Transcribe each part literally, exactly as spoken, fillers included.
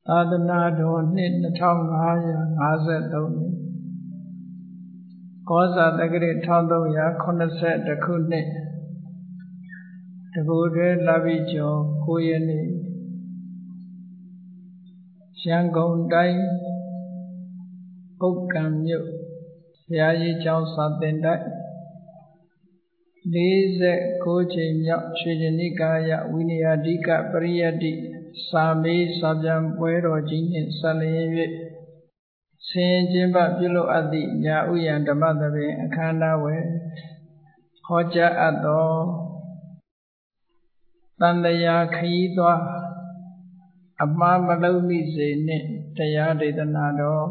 သာသနာတော်နှစ်နှစ်ထောင်ငါးရာငါးဆယ်သုံးနှစ်ကောဇာတက္ကရာတစ်ထောင်သုံးရာခုနှစ်ဆယ်တစ်ခုနှစ်တကူတွဲလပိကျော်ကိုးရက်နေ့ရန်ကုန်တိုင်းဥက္ကံမြို့ဘုရားကြီးကျောင်းစာသင်တိုက်လေးဆယ်ကိုးကြိမ်မြောက်ရွှေဉဏိကာယဝိနည်းဓိကပရိယတ္တိစာမေးစာပြန်ပွဲတော်ကြီးနှင့်ဆက်လျင်၍ဆင်ကျင်းပပြုလုပ်အပ်သည့်ညာဥယျာဉ်ဓမ္မသဘင်အခမ်းအနားဝယ်ဟောကြားအပ်သောတန်တရားခရီးသွားအမှားမလုံးမိစေနှင့်တရားဒေသနာတော်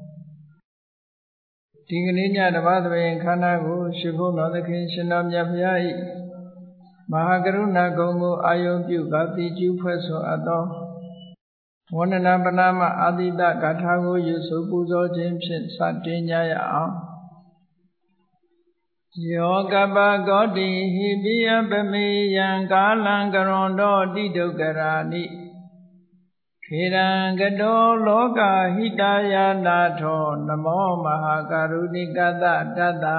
ဒီကနေ့ညဓမ္မသဘင်အခမ်းအနားကိုရှင်ဘုန်းတော်သခင်ရှင်တော်မြတ်ဘုရား၏မဟာကရုဏာဂုဏ်ကိုအာယုံပြုကာတိကျူးဖွဲ့ဆိုအပ်သောဝန္ဒနာပနာမအာတိတဂါထာကိုရွတ်ဆိုပူဇော်ခြင်းဖြင့်စတင်ကြရအောင်ယောကပဂောတိဟိပိယပမေယံကာလံကရွန်တောတိဒုက္ခရာနိခေရံကတောလောကဟိတယာနာထောနမောမဟာကရုဏိကတတတ္တ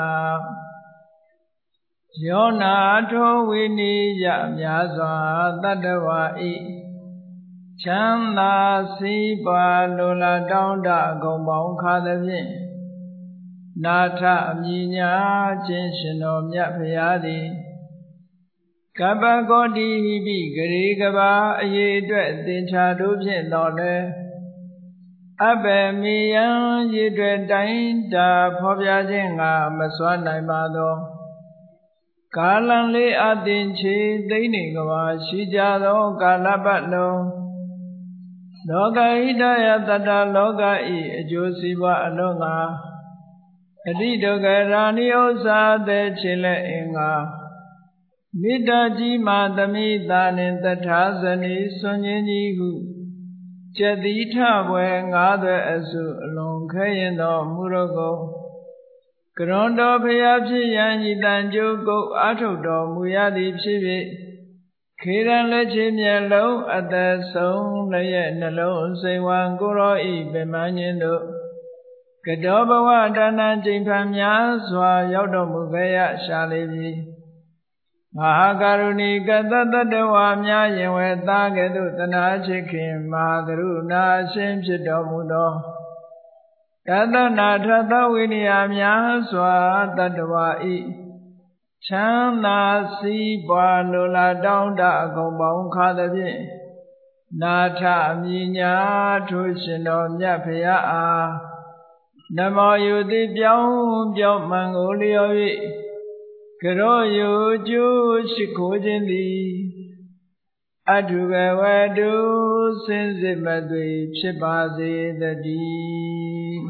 ယောနာထောဝိနိယမြာစွာတတ္တဝါဤချမ်းသာစီးပွားလိုလားတောင်းတအကုန်ပေါင်းခါသဖြင့်နာထအမြညာခြင်းရှင်တော်မြတ်ဖရာသည်ကပ္ပကောတိဟိပိဂရေကဘာအရေးအတွက်သင်္ချာတို့ဖြင့်တော်လဲအဘယ်မီယံရည်တွေတိုင်းတာဖော်ပြခြင်းငါမစွမ်းနိုင်ပါသောကာလံလေးအသင်ချေသိမ့်နေကဘာရှိကြသောကာလပတ်လုံးလောကဟိတယတတ္တလောကဤအကျိုးစီးပွားအလုံးငါအတိဒုက္ခရာနိဥ္စာသေးချေလက်အင်္ဂါမိတ္တကြီးမာသမိတာနှင့်တထာဇနီစွန်ခြင်းကြီးဟုကျက်တိထပွဲငါးသွဲအစုအလွန်ခဲရင်သောမူရကုံကရွန်တော်ဖျားဖြစ်ရန်ဤတန်ကြိုးကုတ်အာထုတ်တော်မူရသည်ဖြစ်၍ခေရန်လက်ချေမျက်လုံးအသက်ဆုံးလည်းရဲ့နှလုံးစိမ်ဝံကိုရောဤပင်မန်းခြင်းတို့ကတောဘဝဒါနကျိန်ဖန်များစွာရောက်တော်မူခဲ့ရရှာလေပြီမဟာကရုဏီကတတတဝါများယင်ဝဲသားကဲ့သို့တနာချစ်ခင်မဟာကရုဏာအရှင်ဖြစ်တော်မူသောကတနာထသဝိနည်းများစွာတတ္တဝါဤချမ်းသာစီးပွားလိုလားတောင်းတအကုန်ပေါင်းခါသဖြင့်နာထအမြညာထိုရှင်တော်မြတ်ဖရာအားနမောယုတိပြောင်းပြောင်းမှန်ကိုလျော်၍ကရောယုကျိုးရှိခိုးခြင်းသည်အထုဘဝတုစင်စစ်မသွေဖြစ်ပါစေတည်း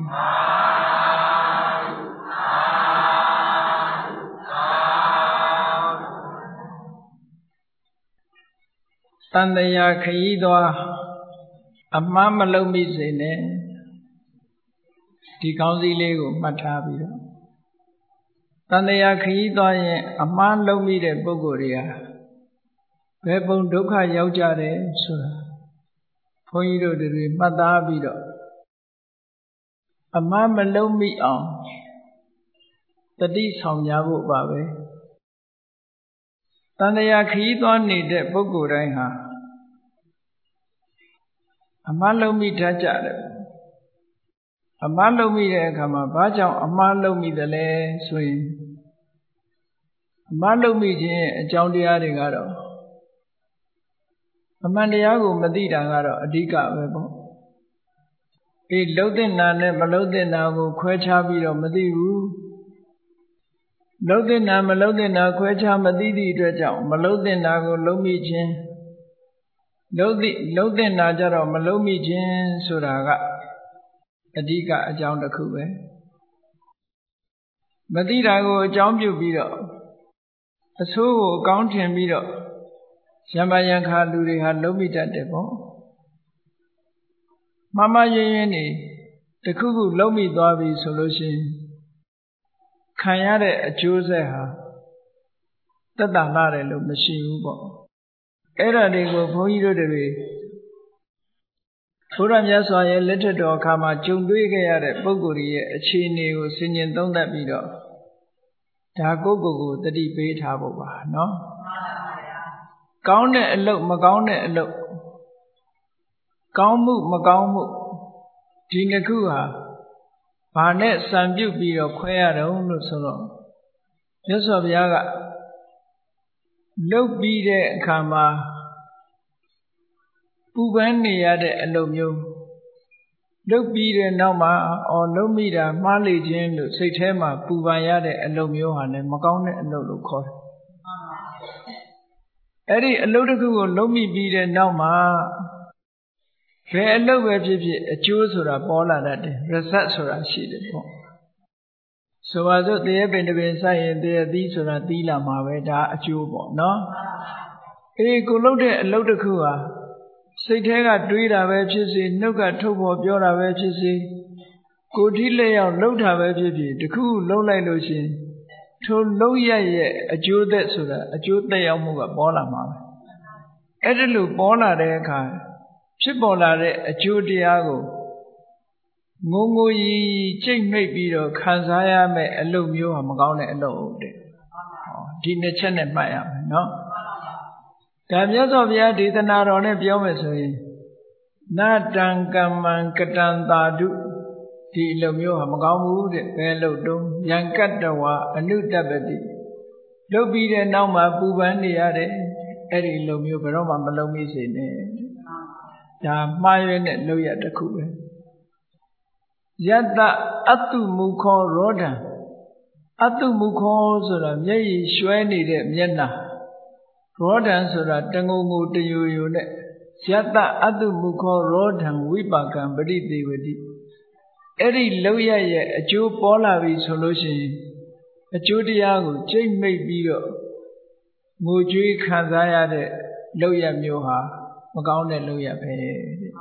တန်တရားခရီးသွားအမှားမလုံးမိစေနဲ့ဒီကောင်းစီလေးကိုမှတ်ထားပြီးတော့တန်တရားခရီးသွားရင်အမှားလုံးမိတဲ့ပုဂ္ဂိုလ်တွေဟာဘယ်ပုံဒုက္ခရောက်ကြတယ်ဆိုတာဘုန်းကြီးတို့တွေမှတ်သားပြီးတော့အမှားမလုံးမိအောင်တတိဆောင်ကြဖို့ပါပဲတန်တရားခရီးသွားနေတဲ့ပုဂ္ဂိုလ်တိုင်းဟာအမှားလုံးမိတတ်ကြတယ်အမှားလုံးမိတဲ့အခါမှာဘာကြောင့်အမှားလုံးမိသလဲဆိုရင်အမှားလုံးမိခြင်းအကြောင်းတရားတွေကတော့အမှန်တရားကိုမသိတာကတော့အဓိကပဲပေါ့အေးလှုပ်တဲ့နာနဲ့မလှုပ်တဲ့နာကိုခွဲခြားပြီးတော့မသိဘူးလှုပ်တဲ့နာမလှုပ်တဲ့နာခွဲခြားမသိသည့်အတွက်ကြောင့်မလှုပ်တဲ့နာကိုလုံးမိခြင်းလှုပ်သည့်လှုပ်တဲ့နာကြတော့မလုံးမိခြင်းဆိုတာကအဓိကအကြောင်းတစ်ခုပဲမသိတာကိုအကြောင်းပြုပြီးတော့အဆိုးကိုအကောင်းထင်ပြီးတော့ရံပါရံခါလူတွေဟာလုံးမိတတ်တယ်ပေါ့မမရင်းရင်းနေတခုခုလုံးမိသွားပြီဆိုလို့ရှိရင်ခံရတဲ့အကျိုးဆက်ဟာတက်တာလာတယ်လို့မရှိဘူးပေါ့အဲ့ဒါတွေကိုဘုန်းကြီးတို့တွေဘုရားမြတ်စွာရဲ့လက်ထက်တော်အခါမှာကြုံတွေ့ခဲ့ရတဲ့ပုဂ္ဂိုလ်ရဲ့အခြေအနေကိုဆင်ခြင်သုံးသပ်ပြီးတော့ဒါကိုယ့်ကိုယ်ကိုတတိပေးထားဖို့ပါနော်ကောင်းတဲ့အလုပ်မကောင်းတဲ့အလုပ်ကောင်းမှုမကောင်းမှုဒီနှစ်ခုဟာဘာနဲ့စံပြုတ်ပြီးတော့ခွဲရတော့လို့ဆိုတော့မြတ်စွာဘုရားကလုပ်ပြီးတဲ့အခါမှာပူပန်းနေရတဲ့အလုပ်မျိုးလုပ်ပြီးတဲ့နောက်မှာအော်လုပ်မိတာမှားလေခြင်းလို့စိတ်ထဲမှာပူပန်ရတဲ့အလုပ်မျိုးဟာလည်းမကောင်းတဲ့အလုပ်လို့ခေါ်တယ်အဲ့ဒီအလုပ်တစ်ခုကိုလုပ်မိပြီးတဲ့နောက်မှာဘယ်အလုပ်ပဲဖြစ်ဖြစ်အကျိုးဆိုတာပေါ်လာတတ်တယ် result ဆိုတာရှိတယ်ပေါ့ဆိုပါစို့တရေပင်တပင်စိုက်ရင်တရေသီးဆိုတာသီးလာမှာပဲဒါအကျိုးပေါ့နော်အေးကိုလုပ်တဲ့အလုပ်တစ်ခုဟာစိတ်ထဲကတွေးတာပဲဖြစ်စေနှုတ်ကထုတ်ဖော်ပြောတာပဲဖြစ်စေကိုယ်ထိလက်ရောက်လှုပ်တာပဲဖြစ်ဖြစ်တခုလှုပ်လိုက်လို့ရှိရင်ထိုလှုပ်ရရဲ့အကျိုးသက်ဆိုတာအကျိုးသက်ရောက်မှုကပေါ်လာမှာပဲအဲ့ဒါလို့ပေါ်လာတဲ့အခါဖြစ်ပေါ်လာတဲ့အကျိုးတရားကိုငုံငုံကြီးကြိတ်မိတ်ပြီးတော့ခံစားရမယ်အလုပ်မျိုးဟာမကောင်းတဲ့အလုပ်ဟုတ်တယ်ဒီနှစ်ချက်နဲ့မှတ်ရမယ်နော်ဒါမြတ်စွာဘုရားဒေသနာတော်နဲ့ပြောမယ်ဆိုရင်နတံကမ္မံကတံသာဓုဒီအလုပ်မျိုးဟာမကောင်းဘူးတဲ့ဘယ်လုပ်တုံးယံကတ္တဝအနုတ္တပတိလုပ်ပြီးတဲ့နောက်မှာပူပန်နေရတယ်အဲ့ဒီအလုပ်မျိုးဘယ်တော့မှမလုပ်မိစေနဲ့ဒါမှားရွေးတဲ့လုပ်ရတစ်ခုပဲယတ္တအတုမုခောရောဓံအတုမုခောဆိုတာမျက်ရည်ရွှဲနေတဲ့မျက်နှာရောဓံဆိုတာတငုံငုံတယိုယိုနဲ့ယတ္တအတုမုခောရောဓံဝိပါကံပရိသေဝတိအဲ့ဒီလောက်ရရဲ့အကျိုးပေါ်လာပြီဆိုလို့ရှိရင်အကျိုးတရားကိုကြိတ်မိတ်ပြီးတော့ငိုကြွေးခံစားရတဲ့လောက်ရမျိုးဟာမကောင်းတဲ့လောက်ရပဲတဲ့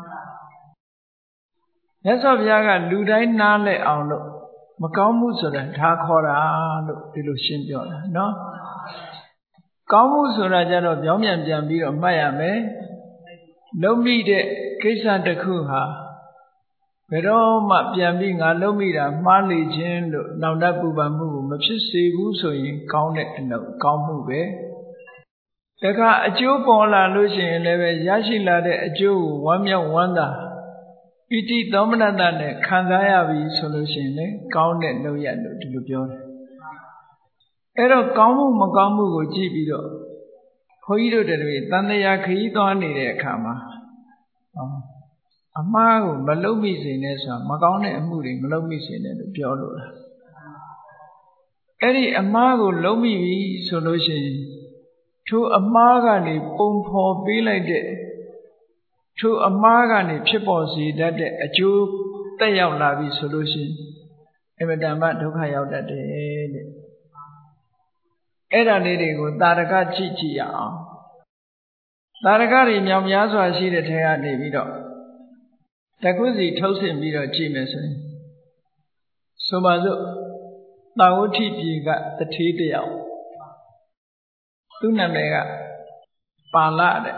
မြတ်စွာဘုရားကလူတိုင်းနားလည်အောင်လို့မကောင်းမှုဆိုတာဒါခေါ်တာလို့ဒီလိုရှင်းပြောတာနော်ကောင်းမှုဆိုတာကြတော့ပြောင်းပြန်ပြန်ပြီးတော့မှတ်ရမယ်လုံးမိတဲ့ကိစ္စတစ်ခုဟာဘယ်တော့မှပြန်ပြီးငါလုံးမိတာမှားလေခြင်းလို့နောင်တပူပန်မှုကိုမဖြစ်စေဘူးဆိုရင်ကောင်းတဲ့အလုပ်ကောင်းမှုပဲတခါအကျိုးပေါ်လာလို့ရှိရင်လည်းပဲရရှိလာတဲ့အကျိုးကိုဝမ်းမြောက်ဝမ်းသာပိဋိသောမနတနဲ့ခံစားရပြီဆိုလို့ရှိရင်လည်းကောင်းတဲ့လုပ်ရလို့ဒီလိုပြောတယ်အဲ့တော့ကောင်းမှုမကောင်းမှုကိုကြည့်ပြီးတော့ခွန်ကြီးတို့တွေတန်တရားခရီးသွားနေတဲ့အခါမှာအမှားကိုမလုပ်မိစေနဲ့ဆိုတာမကောင်းတဲ့အမှုတွေမလုပ်မိစေနဲ့လို့ပြောလို့လားအဲ့ဒီအမှားကိုလုပ်မိပြီဆိုလို့ရှိရင်ထိုအမှားကနေပုံဖော်ပေးလိုက်တဲ့ထိုအမှားကနေဖြစ်ပေါ်စေတတ်တဲ့အကျိုးတက်ရောက်လာပြီဆိုလို့ရှိရင်အမတန်မှဒုက္ခရောက်တတ်တယ်တဲ့အဲ့ဒါလေးတွေကိုတာရကကြည့်ကြည့်ရအောင်တာရကတွေမြောင်များစွာရှိတဲ့ထဲကနေပြီးတော့တခုစီထုတ်ဆင့်ပြီးတော့ကြည့်မယ်ဆိုရင်ဆိုပါစို့တာဝဋ္ဌိပြည်ကတထေးတယောက်သူ့နာမည်ကပါဠတဲ့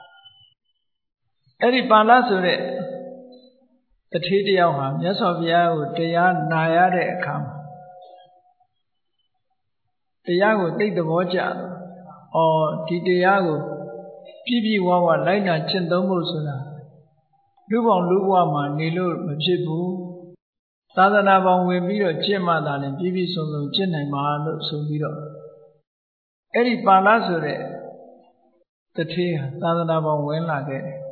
အဲ့ဒီပါဠဆိုတဲ့တထေးတယောက်ဟာမြတ်စွာဘုရားကိုတရားနာရတဲ့အခါမှာတရားကိုသိသဘောကျတယ်။အော်ဒီတရားကိုပြည့်ပြည့်ဝဝလိုက်နာကျင့်သုံးဖို့ဆိုတာလူပေါင်းလူဘဝမှာနေလို့မဖြစ်ဘူး။သာသနာပေါင်းဝင်ပြီးတော့ကျင့်မှသာလည်းပြည့်ပြည့်စုံစုံကျင့်နိုင်မှာလို့ဆိုပြီးတော့အဲ့ဒီပါဠဆိုတဲ့တထေးဟာသာသနာပေါင်းဝင်လာခဲ့တယ်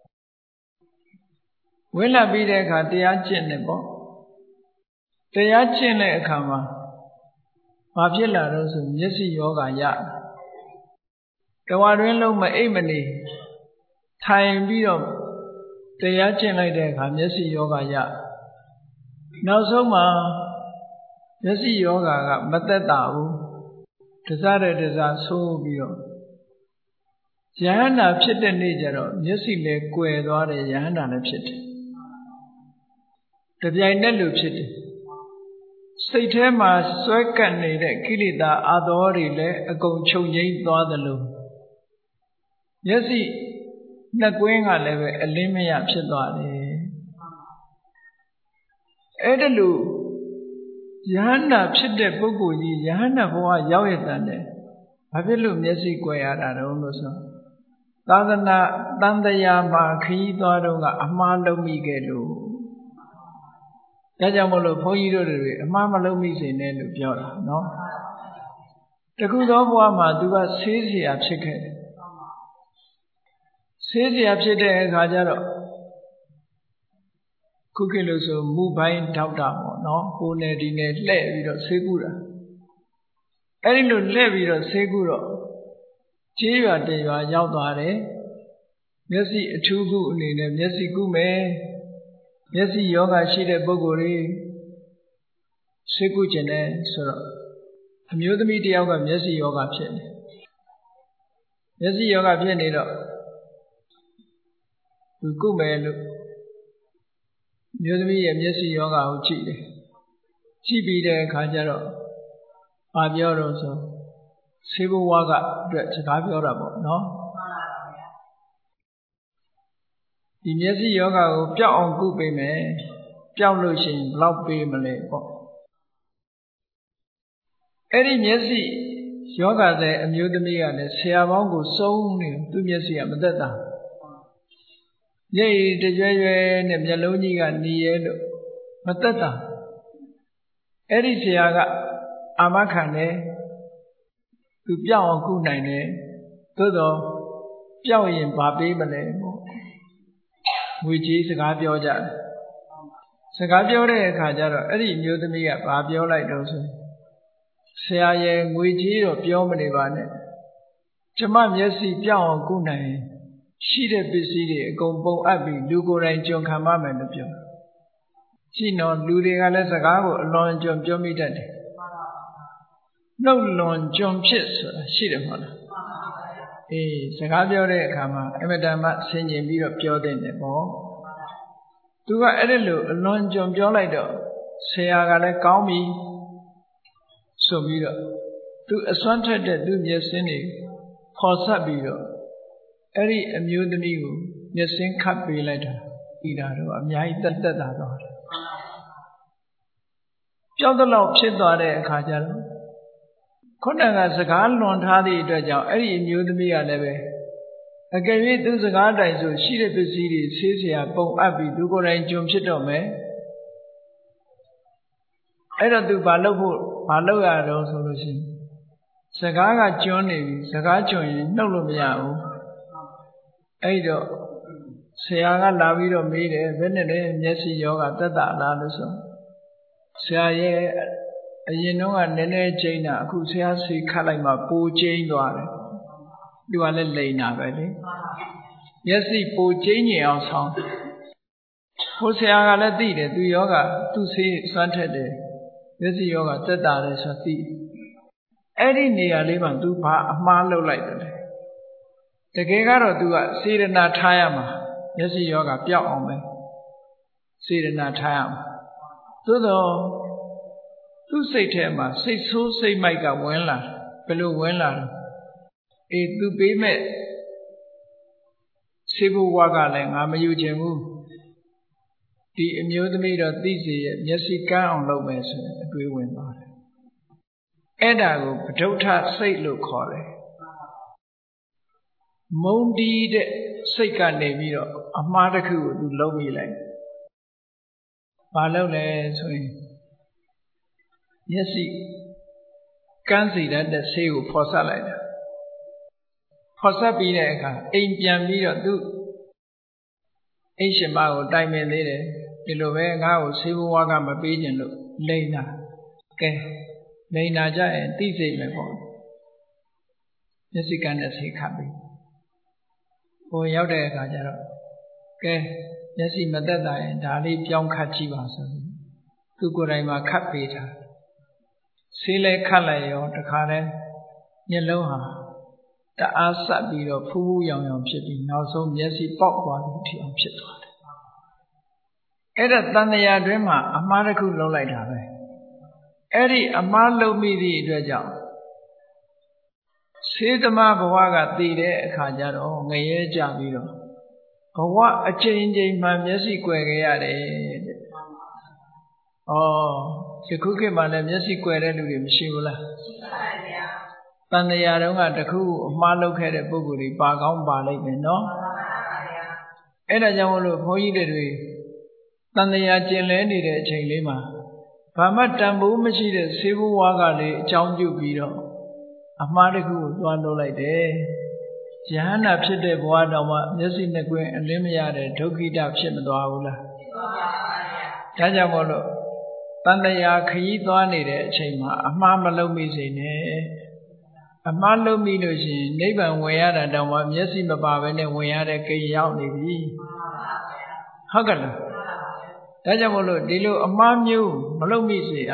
။ဝင်လာပြီးတဲ့အခါတရားကျင့်တယ်ပေါ့။တရားကျင့်တဲ့အခါမှာဘာဖြစ်လာတော့ဆိုမျက်စိယောဂရတဝါတွင်လုံးမအိပ်မနေထိုင်ပြီးတော့တရားကျင့်လိုက်တဲ့အခါမျက်စိယောဂရနောက်ဆုံးမှာမျက်စိယောဂကမသက်သာဘူးတစားတဲ့တစားဆိုးပြီးတော့ယဟန္တာဖြစ်တဲ့နေ့ကျတော့မျက်စိလည်းကွယ်သွားတယ်ယဟန္တာလည်းဖြစ်တယ်တပြိုင်နက်လိုဖြစ်တယ်စိတ်ထဲမှာစွဲကပ်နေတဲ့ကိလေသာအာသောတွေလည်းအကုန်ချုပ်ငြိမ်းသွားသလိုမျက်စိနှစ်ကွင်းကလည်းပဲအလင်းမရဖြစ်သွားတယ်အဲ့ဒါလို့ယဟန္တာဖြစ်တဲ့ပုဂ္ဂိုလ်ကြီးယဟန္တာဘဝရောက်ရတဲ့ဘာဖြစ်လို့မျက်စိကွယ်ရတာတုံးလို့ဆိုသာသနာတန်တရားမှာခရီးသွားတော့ကအမှားလုံးမိခဲ့လို့ဒါကြောင့်မလို့ဘုန်းကြီးတို့တွေအမှားမလုံးမိစေနဲ့လို့ပြောတာနော်တခုသောဘဝမှာသူကဆေးเสียဖြစ်ခဲ့တယ်ဆေးเสียဖြစ်တဲ့အခါကျတော့ခုခေတ်လို့ဆိုမူပိုင်းဒေါက်တာပေါ့နော်ကိုယ်နဲ့ဒီနဲ့လှည့်ပြီးတော့ဆေးကုတာအဲ့ဒီလိုလှည့်ပြီးတော့ဆေးကုတော့ကြေးရွာတရွာရောက်သွားတယ်မျက်စိအထူးကုအနေနဲ့မျက်စိကုမယ်မျက်စိယောဂရှိတဲ့ပုဂ္ဂိုလ်တွေဆေးကုခြင်းနဲ့ဆိုတော့အမျိုးသမီးတယောက်ကမျက်စိယောဂဖြစ်နေမျက်စိယောဂဖြစ်နေတော့သူကုမယ်လို့မျိုးသမီးရဲ့မျက်စိယောဂကိုကြည့်တယ်ကြည့်ပြီးတဲ့အခါကျတော့ဘာပြောတော့ဆိုဆေးဘဝကအတွက်စကားပြောတာပေါ့နော်ဒီမျက်စိယောဂကိုပျောက်အောင်ကုပေးမယ်ပျောက်လို့ရှိရင်ဘယ်လောက်ပေးမလဲပေါ့အဲ့ဒီမျက်စိယောဂတဲ့အမျိုးသမီးကလည်းဆရာပေါင်းကိုစုံနေသူ့မျက်စိကမသက်သာမျက်ရည်တကြွရွယ်နဲ့မျက်လုံးကြီးကနေရဲလို့မသက်သာအဲ့ဒီဆရာကအာမခံတယ်သူပြောင်းအောင်ကုနိုင်တယ်သို့တော့ပြောင်းရင်ဘာပေးမလဲပေါ့ငွေကြေးစကားပြောကြတယ်စကားပြောတဲ့အခါကျတော့အဲ့ဒီအမျိုးသမီးကဘာပြောလိုက်တော့ဆိုဆရာရဲ့ငွေကြေးတော့ပြောမနေပါနဲ့ကျမမျက်စိပြောင်းအောင်ကုနိုင်ရှိတဲ့ပစ္စည်းတွေအကုန်ပုံအပ်ပြီးလူကိုယ်တိုင်ကြုံခံပါမယ်လို့ပြောရှိတော့လူတွေကလည်းစကားကိုအလွန်ကြုံပြောမိတတ်တယ်နှုတ်လွန်ကြုံဖြစ်ဆိုတာရှိတယ်မဟုတ်လားအေးစကားပြောတဲ့အခါမှာအမတန်မှဆင်ခြင်ပြီးတော့ပြောတဲ့တယ်ပေါ့သူကအဲ့ဒီလိုအလွန်ကြုံပြောလိုက်တော့ဆရာကလည်းကောင်းပြီဆိုပြီးတော့သူအစွမ်းထက်တဲ့သူမျက်စင်းတွေခေါ်ဆက်ပြီးတော့အဲ့ဒီအမျိုးသမီးကိုမျက်စင်းခတ်ပေးလိုက်တာဤတာတော့အများကြီးတက်တက်တာတော့ကြောက်တော့ဖြစ်သွားတဲ့အခါကျတော့ခုနကစကားလွန်ထားသည့်အတွက်ကြောင့်အဲ့ဒီအမျိုးသမီးကလည်းပဲအကယ်၍သူစကားတိုင်ဆိုရှိတဲ့ပစ္စည်းတွေဆေးเสียပုံအပ်ပြီးသူကိုယ်တိုင်ကြုံဖြစ်တော့မယ်အဲ့တော့သူဘာလုပ်ဖို့ဘာလုပ်ရတော့ဆိုလို့ရှိရင်စကားကကျွန်းနေပြီစကားကျွန်းရင်နှုတ်လို့မရဘူးအဲ့တော့ဆရာကလာပြီးတော့မေးတယ်ဘယ်နဲ့လဲမျက်စိယောဂသက်သာလားလို့ဆိုဆရာရဲ့အရင်တော့ကနည်းနည်းကျိန်းတာအခုဆရာစီခတ်လိုက်မှပိုကျိန်းသွားတယ်သူကလည်းလိန်တာပဲလေမျက်စိပိုကျိန်းညင်အောင်ဆောင်းဟိုဆရာကလည်းသိတယ်သူယောဂသူဆေးစွမ်းထက်တယ်မျက်စိယောဂသက်သာတယ်ဆိုသိအဲ့ဒီနေရာလေးမှာသူဘာအမှားလုပ်လိုက်တယ်လဲတကယ်ကတော့ तू ကစေရနာထားရမှာမျက်စိယောဂပျောက်အောင်ပဲစေရနာထားရမှာသို့တော့သူ့စိတ်ထဲမှာစိတ်ဆိုးစိတ်မိုက်ကဝင်လာဘယ်လိုဝင်လာလဲအေး तू ပေးမဲ့စေဘဝကလည်းငါမယူချင်ဘူးဒီအမျိုးသမီးတော့သိစေရဲ့မျက်စိကန်းအောင်လုပ်မယ်ဆိုရင်အတွေးဝင်သွားတယ်အဲ့ဒါကိုပဋုဋ္ဌစိတ်လို့ခေါ်တယ်မုံတီးတဲ့စိတ်ကနေပြီးတော့အမှားတစ်ခုကိုသူလုံးမိလိုက်ဘာလုပ်လဲဆိုရင်မျက်စိကန်းစီတတ်တဲ့ဆေးကိုဖော်ဆက်လိုက်တာဖော်ဆက်ပြီးတဲ့အခါအိမ်ပြန်ပြီးတော့သူအိမ်ရှင်မကိုတိုင်ပင်သေးတယ်ဒီလိုပဲငါ့ကိုဆေးဘဝကမပေးခြင်းလို့လိန်တာကဲလိန်တာကြရင်သိစိတ်မယ်ပေါ့မျက်စိကန်းတဲ့ဆေးခတ်ပြီးဟိုရောက်တဲ့အခါကျတော့ကဲမျက်စိမသက်သာရင်ဒါလေးပြောင်းခတ်ကြည့်ပါဆိုပြီးသူကိုယ်တိုင်မှာခတ်ပေးတာဆေးလဲခတ်လိုက်ရောတခါတည်းမျက်လုံးဟာတအားဆက်ပြီးတော့ဖူးဖူးရောင်ရောင်ဖြစ်ပြီးနောက်ဆုံးမျက်စိပေါက်သွားပြီးထီအောင်ဖြစ်သွားတယ်အဲ့ဒါတန်တရာတွင်မှာအမှားတစ်ခုလုံးလိုက်တာပဲအဲ့ဒီအမှားလုံးမိသည့်အတွက်ကြောင့်စေတမဘဝကတည်တဲ့အခါကျတော့ငရဲကြပြီးတော့ဘဝအချိန်ချင်းမှမျက်စိကွယ်ခဲ့ရတယ်တဲ့ယခုခေတ်မှာလည်းမျက်စိကွယ်တဲ့လူတွေမရှိဘူးလားတန်တရားတုန်းကတခုအမှားလုပ်ခဲ့တဲ့ပုဂ္ဂိုလ်တွေပါကောင်းပါလိမ့်မယ်နော်အဲ့ဒါကြောင့်မလို့ဘုန်းကြီးတွေတန်တရားကျင်လဲနေတဲ့အချိန်လေးမှာဘာမှတန်ဖိုးမရှိတဲ့ဆေးဘဝကလေးအကြောင်းပြုပြီးတော့အမှားတစ်ခုကိုသွားလုပ်လိုက်တယ်ယဟန္တာဖြစ်တဲ့ဘဝတော်မှာမျက်စိနှစ်ကွင်းအလင်းမရတဲ့ဒုက္ခိတဖြစ်မသွားဘူးလားဒါကြောင့်မို့လို့တန်တရားခရီးသွားနေတဲ့အချိန်မှာအမှားမလုပ်မိစေနဲ့အမှားလုပ်မိလို့ရှိရင်နိဗ္ဗာန်ဝင်ရတာတောင်မှမျက်စိမပါဘဲနဲ့ဝင်ရတဲ့ကိန်းရောက်နေပြီဟုတ်ကဲ့လားဒါကြောင့်မို့လို့ဒီလိုအမှားမျိုးမလုပ်မိစေရ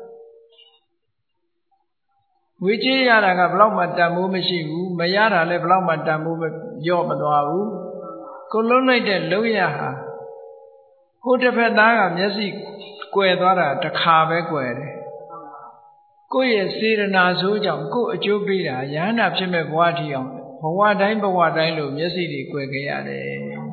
ဝေကြေးရတာကဘလောက်မှတန်ဖိုးမရှိဘူးမရတာလည်းဘလောက်မှတန်ဖိုးရော့မသွားဘူးကိုလုံးလိုက်တဲ့လုံးရဟာဟိုတစ်ဖက်သားကမျက်စိကွယ်သွားတာတစ်ခါပဲကွယ်တယ်ကိုယ့်ရဲ့စေရနာဆိုးကြောင့်ကိုယ့်အကျိုးပေးတာယဟန္တာဖြစ်မဲ့ဘဝထီအောင်ဘဝတိုင်းဘဝတိုင်းလို့မျက်စိတွေကွယ်ခဲ့ရတယ်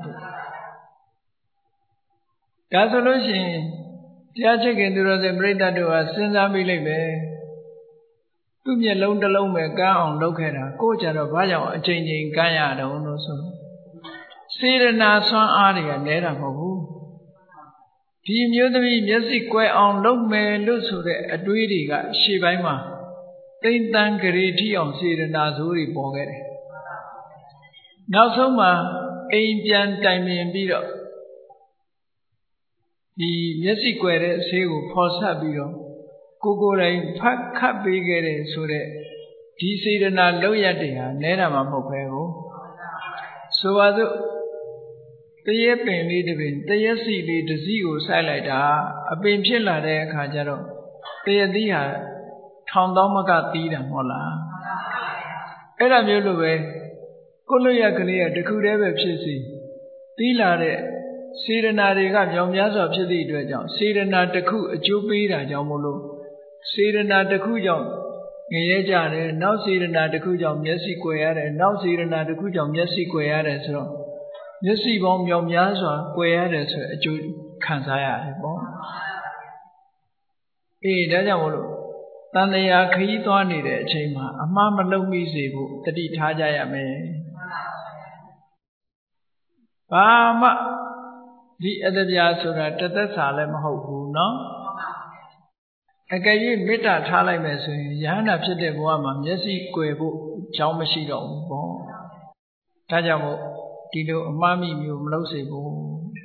ဒါဆိုလို့ရှိရင်တရားချစ်ခင်သူတော်စင်ပြိတ္တတို့ဟာစဉ်းစားမိလိမ့်မယ်သူ့မျက်လုံးတစ်လုံးပဲကန်းအောင်လုပ်ခဲ့တာကိုယ်ကြတော့ဘာကြောင့်အချိန်ချင်းကန်းရတော့လို့ဆိုစေရနာဆွမ်းအားတွေကနဲတာမဟုတ်ဘူးဒီမျိုးသမီးမျက်စိကွယ်အောင်လုပ်မယ်လို့ဆိုတဲ့အတွေးတွေကရှေ့ပိုင်းမှာတိမ်တန်းကြရေထီအောင်စေရနာဆိုးတွေပေါ်ခဲ့တယ်နောက်ဆုံးမှာအိမ်ပြန်တိုင်ပင်ပြီးတော့ဒီမျက်စိကွယ်တဲ့ဆေးကိုဖော်ဆက်ပြီးတော့ကိုကိုယ်တိုင်ဖတ်ခတ်ပေးခဲ့တဲ့ဆိုတဲ့ဒီစေရနာလောက်ရတဲ့ဟာနဲတာမှမဟုတ်ပဲကိုဆိုပါစို့တရက်ပင်လေးတစ်ပင်တရက်စီလေးတစ်စီကိုစိုက်လိုက်တာအပင်ဖြစ်လာတဲ့အခါကျတော့တရက်သီးဟာထောင်သောမကသီးတာမဟုတ်လားအဲ့ဒါမျိုးလိုပဲကိုလွတ်ရကလေးကတခုတည်းပဲဖြစ်စီသီးလာတဲ့စေရနာတွေကမြောင်များစွာဖြစ်သည့်အတွက်ကြောင့်စေရနာတစ်ခုအကျိုးပေးတာကြောင့်မို့လို့စေရနာတစ်ခုကြောင့်ငရဲကြတယ်နောက်စေရနာတစ်ခုကြောင့်မျက်စိကွယ်ရတယ်နောက်စေရနာတစ်ခုကြောင့်မျက်စိကွယ်ရတယ်ဆိုတော့မျက်စိပေါင်းမြောင်များစွာကွယ်ရတယ်ဆိုအကျိုးခံစားရတယ်ပေါ့အေးဒါကြောင့်မို့လို့တန်တရားခရီးသွားနေတဲ့အချိန်မှာအမှားမလုပ်မိစေဖို့တတိထားကြရမယ်ဘာမှဒီအတ္တပြာဆိုတာတသက်စာလည်းမဟုတ်ဘူးเนาะအကယ်၍မေတ္တာထားလိုက်မယ်ဆိုရင်ယဟန္တာဖြစ်တဲ့ဘဝမှာမျက်စိကွယ်ဖို့အကြောင်းမရှိတော့ဘူးပေါ့ဒါကြောင့်မို့ဒီလိုအမှားမိမျိုးမလုပ်စေဘူး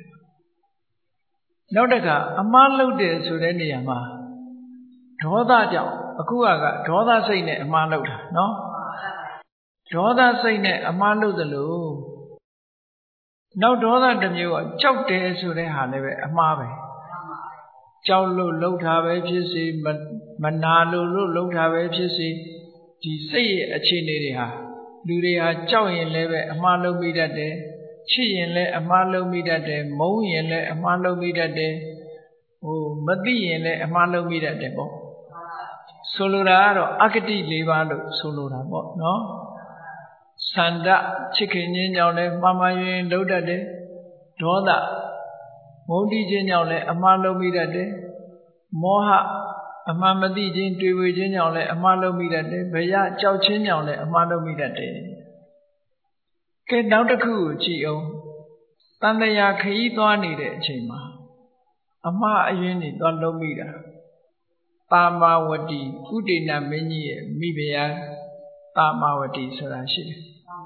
နောက်တစ်ခါအမှားလုပ်တယ်ဆိုတဲ့နေရာမှာဒေါသကြောင့်အခုကဒေါသစိတ်နဲ့အမှားလုပ်တာเนาะဒေါသစိတ်နဲ့အမှားလုပ်သလိုနောက်ဒေါသတစ်မျိုးကကြောက်တယ်ဆိုတဲ့ဟာလည်းပဲအမှားပဲကြောက်လို့လှုပ်တာပဲဖြစ်စေမနာလို့လို့လှုပ်တာပဲဖြစ်စေဒီစိတ်ရဲ့အခြေအနေတွေဟာလူတွေဟာကြောက်ရင်လည်းပဲအမှားလုပ်မိတတ်တယ်ချစ်ရင်လည်းအမှားလုပ်မိတတ်တယ်မုန်းရင်လည်းအမှားလုပ်မိတတ်တယ်ဟိုမသိရင်လည်းအမှားလုပ်မိတတ်တယ်ပေါ့ဆိုလိုတာကတော့အဂတိ၄ပါးလို့ဆိုလိုတာပေါ့နော်ဆန္ဒချစ်ခင်ခြင်းကြောင့်လည်းမှားမှားယွင်းလုပ်တတ်တယ်ဒေါသမုန်းတီးခြင်းကြောင့်လည်းအမှားလုပ်မိတတ်တယ်မောဟအမှန်မသိခြင်းတွေ့ဝေခြင်းကြောင့်လည်းအမှားလုပ်မိတတ်တယ်ဗျာကြောက်ခြင်းကြောင့်လည်းအမှားလုပ်မိတတ်တယ်ကဲနောက်တစ်ခုကိုကြည့်အောင်တန်တရားခရီးသွားနေတဲ့အချိန်မှာအမှားအယွင်းတွေသွားလုပ်မိတာတာမာဝတီဥဒိဏမင်းကြီးရဲ့မိဖုရားတာမာဝတီဆိုတာရှိတယ်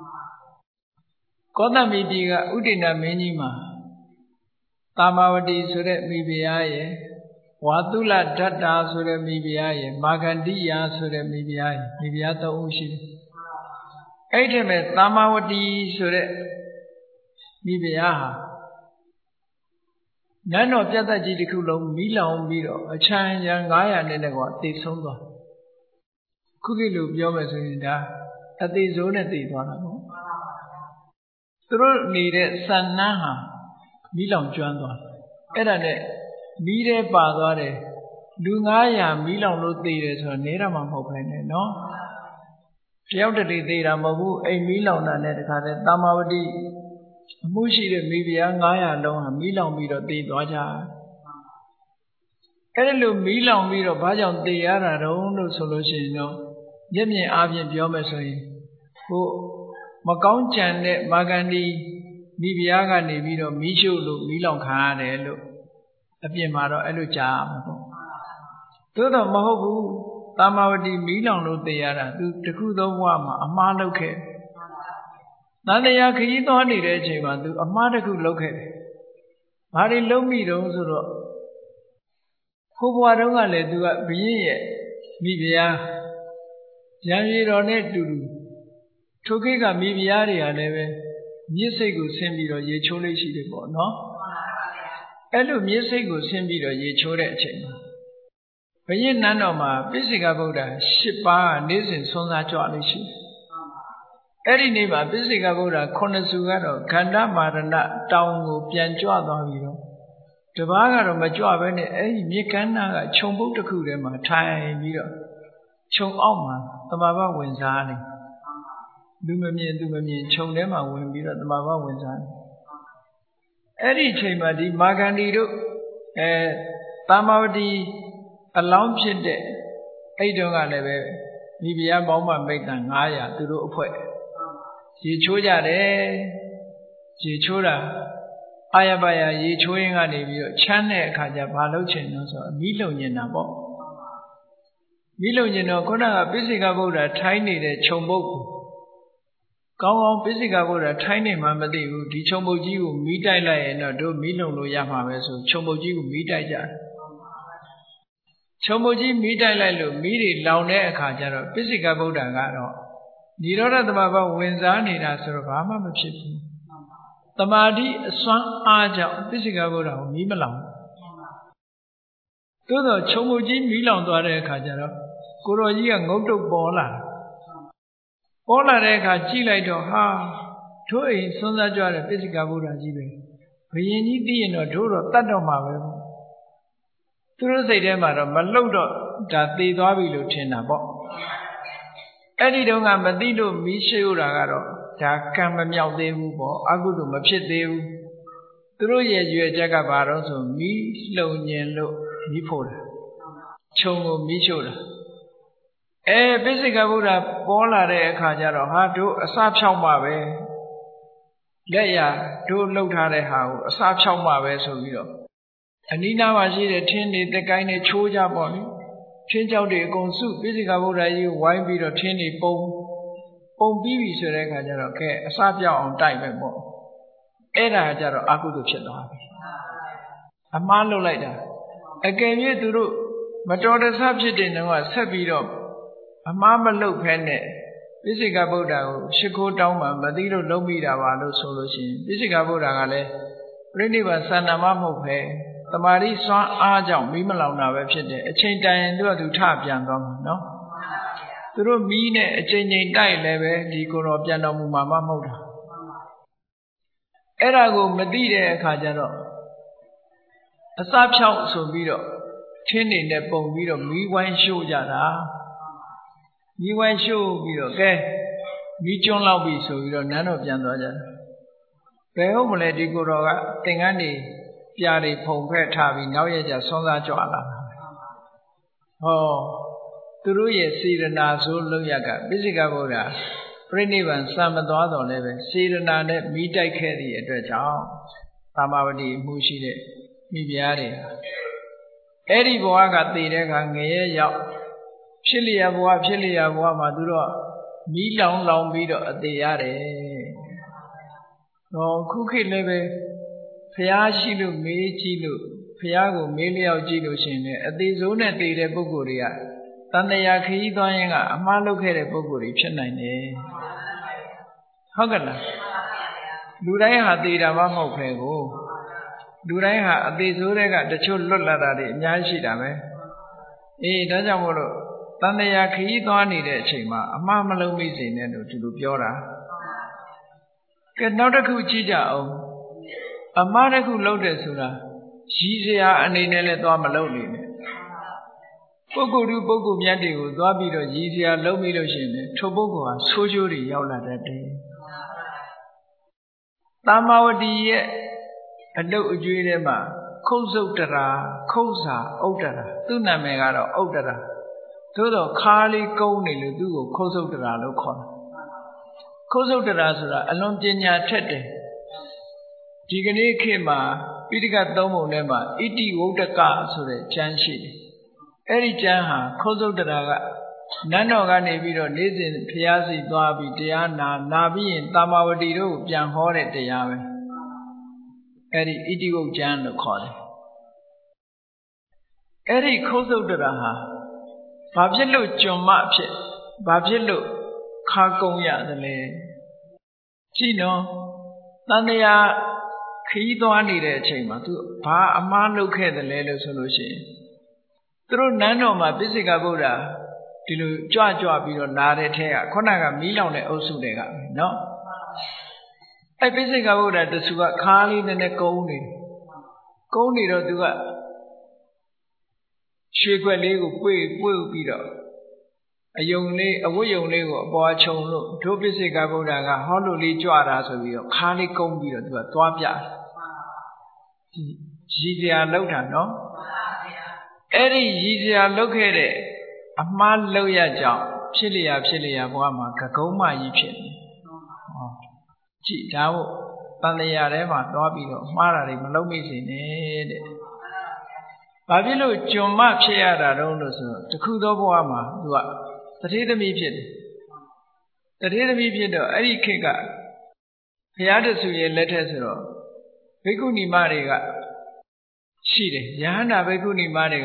ကောသမီပြည်ကဥဒိဏမင်းကြီးမှာတာမာဝတီဆိုတဲ့မိဖုရားရဲ့ဝါသုလဓတ္တာဆိုတဲ့မိဖုရားရဲ့မာဂန္တိယဆိုတဲ့မိဖုရားရဲ့မိဖုရားသုံးဦးရှိတယ်အဲ့ဒီမဲ့တာမာဝတီဆိုတဲ့မိဖုရားဟာနန်းတော်ပြတ်သက်ကြီးတစ်ခုလုံးမီးလောင်ပြီးတော့အချမ်းရံငါးရာနဲ့တကွာတည်ဆုံးသွားခုခေတ်လိုပြောမယ်ဆိုရင်ဒါအသေးစိုးနဲ့တည်သွားတာပေါ့သူတို့နေတဲ့စံနန်းဟာမီးလောင်ကျွမ်းသွားအဲ့ဒါနဲ့မီးထဲပါသွားတယ်လူငါးရာမီးလောင်လို့တည်တယ်ဆိုတော့နေတာမှမဟုတ်ပဲနဲ့နော်တယောက်တည်းတည်တာမဟုတ်ဘူးအိမ်မီးလောင်တာနဲ့တခါတည်းတာမာဝတိအမှုရှိတဲ့မိဖုရားငါးရာလုံးဟာမီးလောင်ပြီးတော့တည်သွားကြအဲ့ဒီလိုမီးလောင်ပြီးတော့ဘာကြောင့်သေရတာတုံးလို့ဆိုလို့ရှိရင်တော့မျက်မြင်အားဖြင့်ပြောမယ်ဆိုရင်ဟိုမကောင်းကြံတဲ့မာဂန္ဒီမိဖုရားကနေပြီးတော့မီးရှို့လို့မီးလောင်ခံရတယ်လို့အပြင်မှာတော့အဲ့လိုကြားရမှာပေါ့သို့တော့မဟုတ်ဘူးသာမဝတိမီးလောင်လို့သေရတာသူတခုသောဘဝမှာအမှားလုပ်ခဲ့တန်တရားခရီးသွားနေတဲ့အချိန်မှာသူအမှားတစ်ခုလုပ်ခဲ့တယ်ဘာတွေလုပ်မိတုံးဆိုတော့ဟိုဘဝတုန်းကလည်းသူကဘုရင်ရဲ့မိဖုရားရံရီတော်နဲ့တူတူထိုခေတ်ကမိဖုရားတွေကလည်းပဲမြစ်စိတ်ကိုဆင်းပြီးတော့ရေချိုးလေးရှိတယ်ပေါ့နော်အဲ့လိုမြစ်စိတ်ကိုဆင်းပြီးတော့ရေချိုးတဲ့အချိန်မှာဘုရင်နန်းတော်မှာပိစိကဗုဒ္ဓရှစ်ပါးကနေ့စဉ်ဆွမ်းစားကြွလို့ရှိတယ်အဲ့ဒီနေ့မှာပိစိကဗုဒ္ဓခုနှစ်စုကတော့ခန္ဓာမာရဏတောင်ကိုပြန်ကြွသွားပြီးတော့တပားကတော့မကြွဘဲနဲ့အဲ့ဒီမြေကမ်းနားကခြုံပုတ်တစ်ခုထဲမှာထိုင်ပြီးတော့ခြုံအောက်မှာသမာဘဝင်စားနေလူမမြင်သူမမြင်ခြုံထဲမှာဝင်ပြီးတော့သမာဘဝင်စားနေအဲ့ဒီအချိန်မှာဒီမာဂန္ဒီတို့အဲသာမဝတိအလောင်းဖြစ်တဲ့အဲ့တုန်းကလည်းပဲမိဖုရားပေါင်းမှမိတ်တန်ငါးရာသူတို့အဖွဲ့ရေချိုးကြတယ်ရေချိုးတာအာရပါရရေချိုးရင်းကနေပြီးတော့ချမ်းတဲ့အခါကျဘာလုပ်ချင်လို့ဆိုတော့မီးလုံညင်တာပေါ့မီးလုံညင်တော့ခုနကပိစိကဗုဒ္ဓထိုင်းနေတဲ့ခြုံပုတ်ကိုကောင်းကောင်းပိစိကဗုဒ္ဓထိုင်းနေမှမသိဘူးဒီခြုံပုတ်ကြီးကိုမီးတိုက်လိုက်ရင်တော့တို့မီးလုံလို့ရမှာပဲဆိုခြုံပုတ်ကြီးကိုမီးတိုက်ကြတယ်ခြုံပုတ်ကြီးမီးတိုက်လိုက်လို့မီးတွေလောင်တဲ့အခါကျတော့ပိစိကဗုဒ္ဓကတော့និရောဓသမဘဝင်စားနေတာဆိုတော့ဘာမှမဖြစ်ဘူးတမာတိအစွမ်းအားကြောင့်ပိစိကဗုဒ္ဓကိုမီးမလောင်သို့တော့ခြုံပုတ်ကြီးမီးလောင်သွားတဲ့အခါကျတော့ကိုတော်ကြီးကငုတ်တုတ်ပေါ်လာပေါ်လာတဲ့အခါကြည့်လိုက်တော့ဟာတို့အိမ်ဆွမ်းစားကြတဲ့ပိစိကဗုဒ္ဓကြီးပဲဘုရင်ကြီးသိရင်တော့တို့တော့တတ်တော့မှာပဲသူတို့စိတ်ထဲမှာတော့မလှုပ်တော့ဒါသေသွားပြီလို့ထင်တာပေါ့အဲ့ဒီတုန်းကမသိလို့မီးရှို့တာကတော့ဒါကံမမြောက်သေးဘူးပေါ့အကုသိုလ်မဖြစ်သေးဘူးသူတို့ရဲ့ရွယ်ချက်ကဘာတော့ဆိုမီးလှုံညင်လို့မီးဖို့တာခြုံကိုမီးရှို့တာအဲပိစိကဗုဒ္ဓပေါ်လာတဲ့အခါကျတော့ဟာတို့အစဖြောက်မှပဲလက်ရတို့လှုပ်ထားတဲ့ဟာကိုအစဖြောက်မှပဲဆိုပြီးတော့အနိနာမှာရှိတဲ့ထင်းတွေတက်ကိုင်းတွေချိုးကြပေါ့လေထင်းကြောက်တွေအကုန်စုပိစိကဗုဒ္ဓကြီးဝိုင်းပြီးတော့ထင်းတွေပုံပုံပြီးပြီဆိုတဲ့အခါကျတော့ကဲအစပြောက်အောင်တိုက်ပဲပေါ့အဲ့ဒါကြတော့အကုသိုလ်ဖြစ်သွားပြီအမှားလုပ်လိုက်တာအကယ်၍သူတို့မတော်တဆဖြစ်တဲ့နှောကဆက်ပြီးတော့အမှားမလုပ်ဖဲနဲ့ပိစိကဗုဒ္ဓကိုရှ िख ိုးတောင်းမှမသိလို့လုံးမိတာပါလို့ဆိုလို့ရှိရင်ပိစိကဗုဒ္ဓကလည်းပြိဋိဘံသန္တာမမဟုတ်ပဲတမာတိစွမ်းအားကြောင့်မီးမလောင်တာပဲဖြစ်တယ်အချိန်တိုင်ရင်သူကသူထပြန်သွားမှာနော်သူတို့မီးနဲ့အချိန်ချိန်တိုက်လည်းပဲဒီကိုယ်တော်ပြန်တော်မူမှာမဟုတ်တာအဲ့ဒါကိုမသိတဲ့အခါကျတော့အစဖြောက်ဆိုပြီးတော့ထင်းနေနဲ့ပုံပြီးတော့မီးဝိုင်းရှို့ကြတာမီးဝိုင်းရှို့ပြီးတော့ကဲမီးကျွန်းလောက်ပြီဆိုပြီးတော့နန်းတော်ပြန်သွားကြတယ်ဘယ်ဟုတ်မလဲဒီကိုယ်တော်ကသင်္ကန်းတွေပြားတွေဖုံဖက်ထားပြီးနောက်ရကြဆွမ်းစားကြွလာတာဟောသူတို့ရဲ့စေရနာဆိုလို့ရကပိစိကဗုဒ္ဓပြိဋိဘံစံမသွားတော်လည်းပဲစေရနာနဲ့မိတိုက်ခဲ့သည့်အတွက်ကြောင့်သာမဝတိမှုရှိတဲ့မိဖုရားတွေအဲ့ဒီဘဝကတည်တဲ့အခါငရဲရောက်ဖြစ်လျက်ဘဝဖြစ်လျက်ဘဝမှာသူတို့မီးလောင်လောင်ပြီးတော့အသေးရတယ်ဟောခုခေတ်လည်းပဲဖျားရှိလို့မေးကြည့်လို့ဖျားကိုမေးလျောက်ကြည့်လို့ရှိရင်အသေးဆုံးနဲ့တည်တဲ့ပုဂ္ဂိုလ်တွေကတန်တရားခရီးသွားရင်ကအမှားလုပ်ခဲ့တဲ့ပုဂ္ဂိုလ်တွေဖြစ်နိုင်တယ်ဟုတ်ကဲ့လားလူတိုင်းဟာတည်တာမှမဟုတ်ပဲကိုလူတိုင်းဟာအသေးဆိုးတဲ့ကတချို့လွတ်လာတာတွေအများကြီးရှိတာပဲအေးဒါကြောင့်မို့လို့တန်တရားခရီးသွားနေတဲ့အချိန်မှာအမှားမလုပ်မိစေနဲ့လို့ဒီလိုပြောတာကဲနောက်တစ်ခုကြည့်ကြအောင်အမှားတစ်ခုလုပ်တယ်ဆိုတာရည်စရာအနေနဲ့လည်းသွားမလုပ်နေနဲ့ပုဂ္ဂိုလ်သူပုဂ္ဂိုလ်မြတ်တွေကိုသွားပြီးတော့ရည်စရာလုပ်မိလို့ရှိရင်ထိုပုဂ္ဂိုလ်ဟာဆိုးကျိုးတွေရောက်လာတတ်တယ်။သာမဝတိရဲ့အလုတ်အကျွေးထဲမှာခုတ်စုတ်တရာခုတ်စာဥဒ္ဒရာသူ့နာမည်ကတော့ဥဒ္ဒရာသို့တော့ခါလေးကုန်းနေလို့သူ့ကိုခုတ်စုတ်တရာလို့ခေါ်တယ်ခုတ်စုတ်တရာဆိုတာအလွန်ပညာထက်တယ်ဒီကနေ့ခေတ်မှာပိဋကတ်သုံးပုံထဲမှာဣတိဝုဒ္ဒကဆိုတဲ့ကျမ်းရှိတယ်အဲ့ဒီကျမ်းဟာခုတ်စုတ်တရာကနန်းတော်ကနေပြီးတော့နေ့စဉ်ဖျားစီသွားပြီးတရားနာနာပြီးရင်တာမာဝတီတို့ပြန်ဟောတဲ့တရားပဲအဲ့ဒီဣတိဝုဒ္ဒကျမ်းလို့ခေါ်တယ်အဲ့ဒီခုတ်စုတ်တရာဟာဘာဖြစ်လို့ကျွန်မဖြစ်ဘာဖြစ်လို့ခါကုံရသလဲကြည့်နော်တန်တရားခီးသွားနေတဲ့အချိန်မှာသူဘာအမှားလုပ်ခဲ့သလဲလို့ဆိုလို့ရှိရင်သူတို့နန်းတော်မှာပိစိကဗုဒ္ဓဒီလိုကြွကြွပြီးတော့နားတဲ့ထဲကခုနကမီးလောင်တဲ့အုပ်စုတွေကပဲနော်အဲ့ပိစိကဗုဒ္ဓတဆူကခါးလေးနည်းနည်းကုန်းနေကုန်းနေတော့သူကရွှေခွက်လေးကိုပွေ့ပွေ့ပြီးတော့အယုံလေးအဝတ်ယုံလေးကိုအပေါ်ခြုံလို့ဒုပိစိကဗုဒ္ဓကဟောလို့လေးကြွတာဆိုပြီးတော့ခါးလေးကုန်းပြီးတော့သူကသွားပြတယ်ရည်စရာလောက်တာနော်အဲ့ဒီရည်စရာလောက်ခဲ့တဲ့အမှားလောက်ရကြောင်းဖြစ်လျာဖြစ်လျာဘဝမှာကကုံးမကြီးဖြစ်နေဟောကြည့်ဒါမို့တန်တရားထဲမှာသွားပြီးတော့မှားတာတွေမလုပ်မိစေနဲ့တဲ့ဘာဖြစ်လို့ကျွန်မဖြစ်ရတာတုံးလို့ဆိုတော့တခုသောဘဝမှာသူကတထေးသမီးဖြစ်တယ်တထေးသမီးဖြစ်တော့အဲ့ဒီခေတ်ကဘုရားတဆူရဲ့လက်ထက်ဆိုတော့ဘိက္ခုနီမတွေကရှိတယ်ယဟန္တာဘိက္ခုနီမတွေက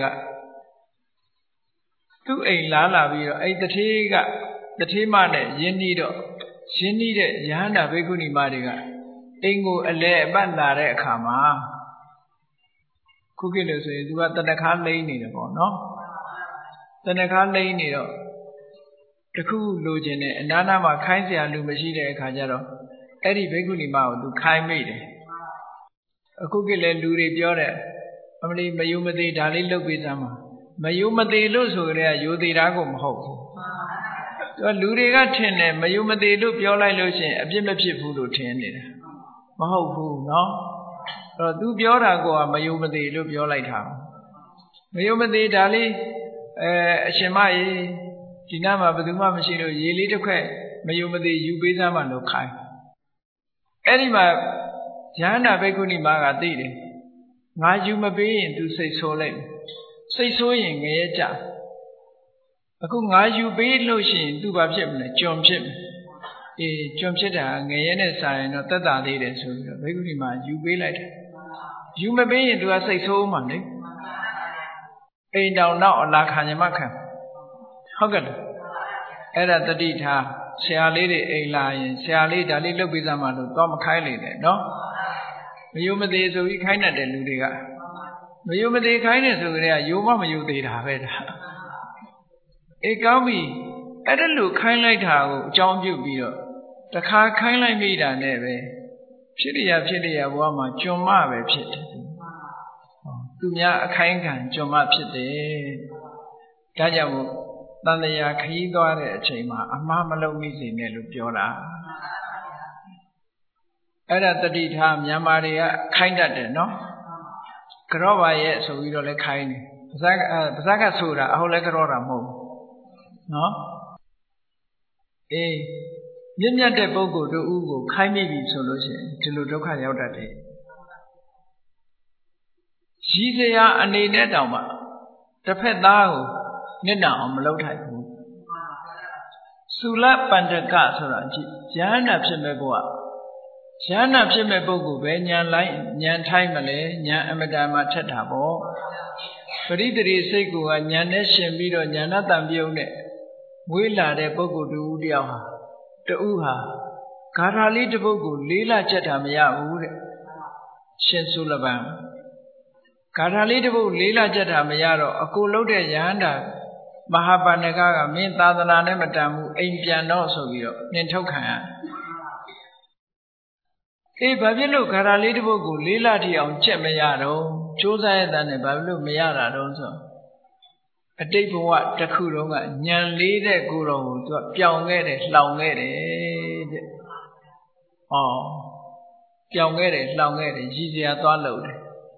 သူ့အိမ်လာလာပြီးတော့အဲ့တထေးကတထေးမနဲ့ယဉ်နီးတော့ယဉ်နီးတဲ့ယဟန္တာဘိက္ခုနီမတွေကအိမ်ကိုအလဲအပတ်လာတဲ့အခါမှာခုခေတ်လို့ဆိုရင်သူကတဏ္ဍခါလိမ့်နေတယ်ပေါ့နော်တဏ္ဍခါလိမ့်နေတော့တခုလိုချင်တယ်အနာနာမှာခိုင်းเสียလူမရှိတဲ့အခါကျတော့အဲ့ဒီဘိက္ခုနီမကိုသူခိုင်းမိတယ်အခုခေတ်လည်းလူတွေပြောတယ်အမလီမယုံမသေးဒါလေးလုပ်ပေးစမ်းပါမယုံမသေးလို့ဆိုကြတဲ့ယိုသေးတာကိုမဟုတ်ဘူးသူလူတွေကထင်တယ်မယုံမသေးလို့ပြောလိုက်လို့ရှိရင်အပြစ်မဖြစ်ဘူးလို့ထင်နေတယ်မဟုတ်ဘူးနော်အဲ့တော့သူပြောတာကမယုံမသေးလို့ပြောလိုက်တာမယုံမသေးဒါလေးအဲအရှင်မရေဒီနားမှာဘယ်သူမှမရှိလို့ရေလေးတစ်ခွက်မယုံမသေးယူပေးစမ်းပါလို့ခိုင်းအဲ့ဒီမှာယန္တာဘိက္ခုနီမကသိတယ်ငါယူမပေးရင် तू စိတ်ဆိုးလိုက်စိတ်ဆိုးရင်ငရဲကြအခုငါယူပေးလို့ရှိရင် तू ဘာဖြစ်မလဲကျွန်ဖြစ်မယ်အေးကျွန်ဖြစ်တာငရဲနဲ့စာရင်တော့တက်တာသေးတယ်ဆိုပြီးတော့ဘိက္ခုနီမယူပေးလိုက်တယ်ယူမပေးရင် तू ကစိတ်ဆိုးမှလေအိမ်တောင်တော့အလားခံရမှခံဟုတ်ကဲ့အဲ့ဒါတတိထားဆရာလေးတွေအိမ်လာရင်ဆရာလေးဒါလေးလုပ်ပေးစမ်းပါလို့တော့မခိုင်းလေနဲ့နော်မယုံမသေးဆိုပြီးခိုင်းတတ်တဲ့လူတွေကမယုံမသေးခိုင်းတယ်ဆိုကြတဲ့ကယုံမမယုံသေးတာပဲဒါအေးကောင်းပြီအဲ့ဒါလို့ခိုင်းလိုက်တာကိုအကြောင်းပြုပြီးတော့တခါခိုင်းလိုက်မိတာနဲ့ပဲဖြစ်လျာဖြစ်လျာဘဝမှာကျွန်မပဲဖြစ်တယ်သူများအခိုင်းခံကျွန်မဖြစ်တယ်ဒါကြောင့်မို့တန်တရားခရီးသွားတဲ့အချိန်မှာအမှားမလုပ်မိစေနဲ့လို့ပြောတာအဲ့ဒါတတိထားမြန်မာတွေကခိုင်းတတ်တယ်နော်ကြောပါရဲ့ဆိုပြီးတော့လည်းခိုင်းတယ်ပါဇက်ကပါဇက်ကဆိုတာအဟုတ်လဲကြောတာမဟုတ်ဘူးနော်အေးမြင့်မြတ်တဲ့ပုဂ္ဂိုလ်တို့ဦးကိုခိုင်းမိပြီဆိုလို့ရှိရင်ဒီလိုဒုက္ခရောက်တတ်တယ်ရည်စရာအနေနဲ့တောင်မှတစ်ဖက်သားကိုနစ်နာအောင်မလုပ်ထိုက်ဘူးသုလပန္တကဆိုတာကြည့်ဉာဏ်နာဖြစ်မဲ့ဘုရားဉာဏ်နာဖြစ်မဲ့ပုဂ္ဂိုလ်ပဲဉာဏ်လိုက်ဉာဏ်ထိုက်မလဲဉာဏ်အမတန်မှထက်တာပေါ့ပရိသေရိစိတ်ကိုကဉာဏ်နဲ့ရှင်ပြီးတော့ဉာဏ်တန်ပြုံးနဲ့မွေးလာတဲ့ပုဂ္ဂိုလ်တူတယောက်ဟာတူဟာဂါထာလေးတစ်ပုဒ်ကိုလေးလချက်တာမရဘူးတဲ့ရှင်သုလပံဂါထာလေးတစ်ပုဒ်လေးလချက်တာမရတော့အကိုလုံးတဲ့ယဟန္တာမဟာပန္နကကမင်းသာသနာနဲ့မတန်ဘူးအိမ်ပြန်တော့ဆိုပြီးတော့နှင်ထုတ်ခံရအေးဘာဖြစ်လို့ဂါထာလေးတစ်ပုဒ်ကိုလေးလထိအောင်ချက်မရတော့စူးစမ်းရတဲ့နဲ့ဘာဖြစ်လို့မရတာတော့ဆိုအတိတ်ဘဝတစ်ခုလုံးကညံလေးတဲ့ကိုယ်တော်ကိုသူကပြောင်းခဲ့တယ်လှောင်ခဲ့တယ်တဲ့။ဩပြောင်းခဲ့တယ်လှောင်ခဲ့တယ်ရည်စရာသွားလို့တယ်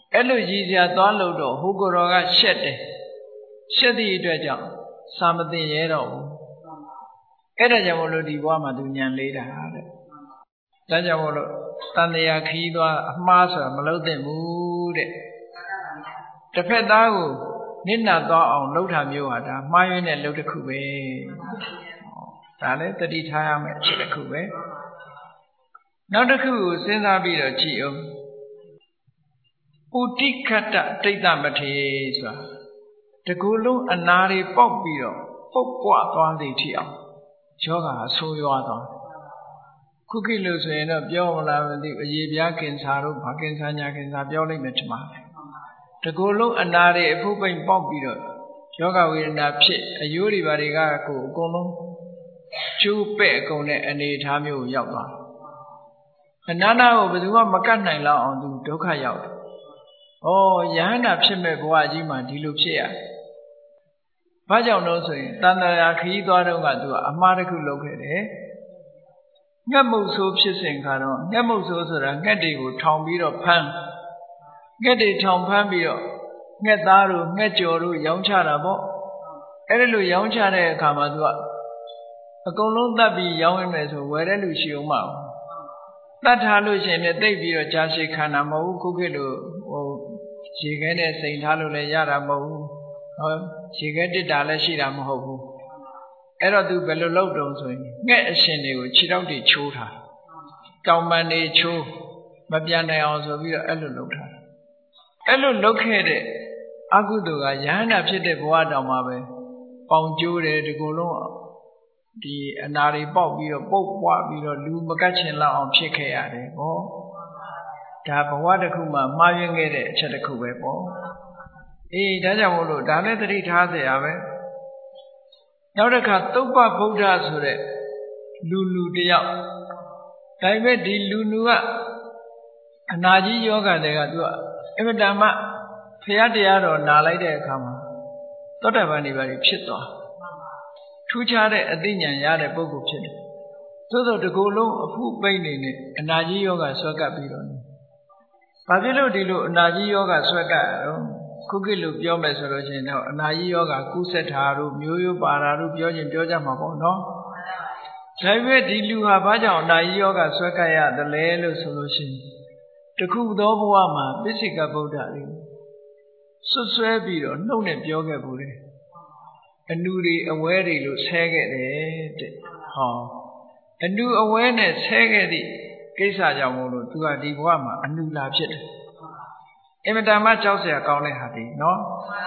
အဲ့လိုရည်စရာသွားလို့တော့ဟိုကိုယ်တော်ကရှက်တယ်ရှက်သည့်အတွက်ကြောင့်စာမသိရဲတော့ဘူးအဲ့ဒါကြောင့်မလို့ဒီဘဝမှာသူဉာဏ်လေးတာတဲ့ဒါကြောင့်မလို့တန်တရားခီးသွားအမှားဆိုတာမလုပ်သင့်ဘူးတဲ့တစ်ဖက်သားကိုနစ်နာသွားအောင်လှုပ်တာမျိုးဟာဒါမှားယွင်းတဲ့လှုပ်တစ်ခုပဲဒါလည်းတတိထားရမယ်အချက်တစ်ခုပဲနောက်တစ်ခုကိုစဉ်းစားပြီးတော့ကြည့်အောင်ပုတိခတ္တတိတ်တမထေဆိုတာတကူလုံးအနာတွေပေါက်ပြီးတော့ပုတ်ပွားသွားသည်ထိအောင်ယောဂါအဆိုးရွားသွားခုခေတ်လို့ဆိုရင်တော့ပြောမလားမသိဘူးအရေးပြားကင်ဆာတို့ဘာကင်ဆာညာကင်ဆာပြောလိုက်မယ်ထင်ပါတယ်တကူလုံးအနာတွေအဖုတ်ပိန်ပေါက်ပြီးတော့ယောဂဝေဒနာဖြစ်အယိုးတွေဘာတွေကကိုအကုန်လုံးကျိုးပဲ့အကုန်နဲ့အနေထားမျိုးကိုရောက်သွားအနာနာကိုဘယ်သူမှမကတ်နိုင်လောက်အောင်သူဒုက္ခရောက်တယ်ဩယဟန္တာဖြစ်မဲ့ဘဝကြီးမှာဒီလိုဖြစ်ရတယ်ဘာကြောင့်လို့ဆိုရင်တန်တရာခရီးသွားတော့ကသူကအမှားတစ်ခုလုပ်ခဲ့တယ်ငှက်မုတ်ဆိုးဖြစ်စဉ်ကတော့ငှက်မုတ်ဆိုးဆိုတာငှက်တွေကိုထောင်ပြီးတော့ဖမ်းငှက်တွေထောင်ဖမ်းပြီးတော့ငှက်သားတို့ငှက်ကြော်တို့ရောင်းချတာပေါ့အဲ့ဒီလိုရောင်းချတဲ့အခါမှာသူကအကုန်လုံးတတ်ပြီးရောင်းရမယ်ဆိုဝယ်တဲ့လူရှိအောင်မဟုတ်တတ်ထားလို့ရှိရင်လည်းတိတ်ပြီးတော့ကြာရှည်ခံတာမဟုတ်ဘူးခုခေတ်လိုဟိုရေခဲနဲ့စိန်ထားလို့လည်းရတာမဟုတ်ဘူးဟောရေခဲတစ်တာလည်းရှိတာမဟုတ်ဘူးအဲ့တော့သူဘယ်လိုလုပ်တုံးဆိုရင်ငှက်အရှင်တွေကိုခြေထောက်တွေချိုးထားတောင်ပန်တွေချိုးမပြန်နိုင်အောင်ဆိုပြီးတော့အဲ့လိုလုပ်ထားအဲ့လိုလုပ်ခဲ့တဲ့အကုသိုလ်ကယဟန္တာဖြစ်တဲ့ဘဝတောင်မှပဲပေါင်ကျိုးတယ်ဒီကိုယ်လုံးဒီအနာတွေပေါက်ပြီးတော့ပုတ်ပွားပြီးတော့လူမကတ်ချင်လောက်အောင်ဖြစ်ခဲ့ရတယ်ဟောဒါဘဝတစ်ခုမှမှားယွင်းခဲ့တဲ့အချက်တစ်ခုပဲပေါ့အေးဒါကြောင့်မို့လို့ဒါလည်းသတိထားเสียရပဲနောက်တစ်ခါသုပ္ပဗုဒ္ဓဆိုတဲ့လူလူတယောက်ဒါပေမဲ့ဒီလူလူကအနာကြီးယောဂတွေကသူကအင်မတန်မှဖရာတရားတော်နာလိုက်တဲ့အခါမှာသောတာပန်တွေပါဖြစ်သွားထူးခြားတဲ့အသိဉာဏ်ရတဲ့ပုဂ္ဂိုလ်ဖြစ်တယ်သို့သောတကူလုံးအဖုပိန်နေနဲ့အနာကြီးယောဂဆွဲကပ်ပြီးတော့ဘာဖြစ်လို့ဒီလိုအနာကြီးယောဂဆွဲကပ်ရတော့ခုခေတ်လိုပြောမယ်ဆိုလို့ရှိရင်တော့အနာကြီးယောဂကုသတာတို့မျိုးရိုးပါတာတို့ပြောချင်းပြောကြမှာပေါ့နော်ဒါပေမဲ့ဒီလူဟာဘာကြောင့်အနာကြီးယောဂဆွဲကပ်ရတယ်လဲလို့ဆိုလို့ရှိရင်တခုသောဘဝမှာပိစိကဗုဒ္ဓလေးဆွဆွဲပြီးတော့နှုတ်နဲ့ပြောခဲ့ဘူးလေအနုတွေအဝဲတွေလို့ဆဲခဲ့တယ်တဲ့ဟောအနုအဝဲနဲ့ဆဲခဲ့သည့်ကိစ္စကြောင့်မို့လို့သူကဒီဘဝမှာအနုလာဖြစ်တယ်အင်မတန်မှကြောက်စရာကောင်းတဲ့ဟာဒီနော်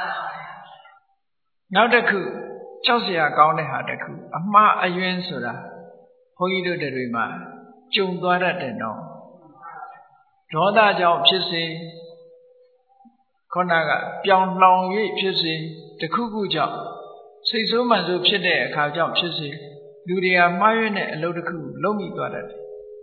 နောက်တစ်ခုကြောက်စရာကောင်းတဲ့ဟာတစ်ခုအမှားအယွင်းဆိုတာဘုန်းကြီးတို့တွေမှာကြုံသွားတတ်တယ်နော်ဒေါသကြောင့်ဖြစ်စေခေါဏကပြောင်းလောင်၍ဖြစ်စေတခုခုကြောင့်စိတ်ဆိုးမှန်ဆိုးဖြစ်တဲ့အခါကြောင့်ဖြစ်စေလူတွေကမှားရွံ့တဲ့အလုပ်တစ်ခုလုပ်မိသွားတတ်တယ်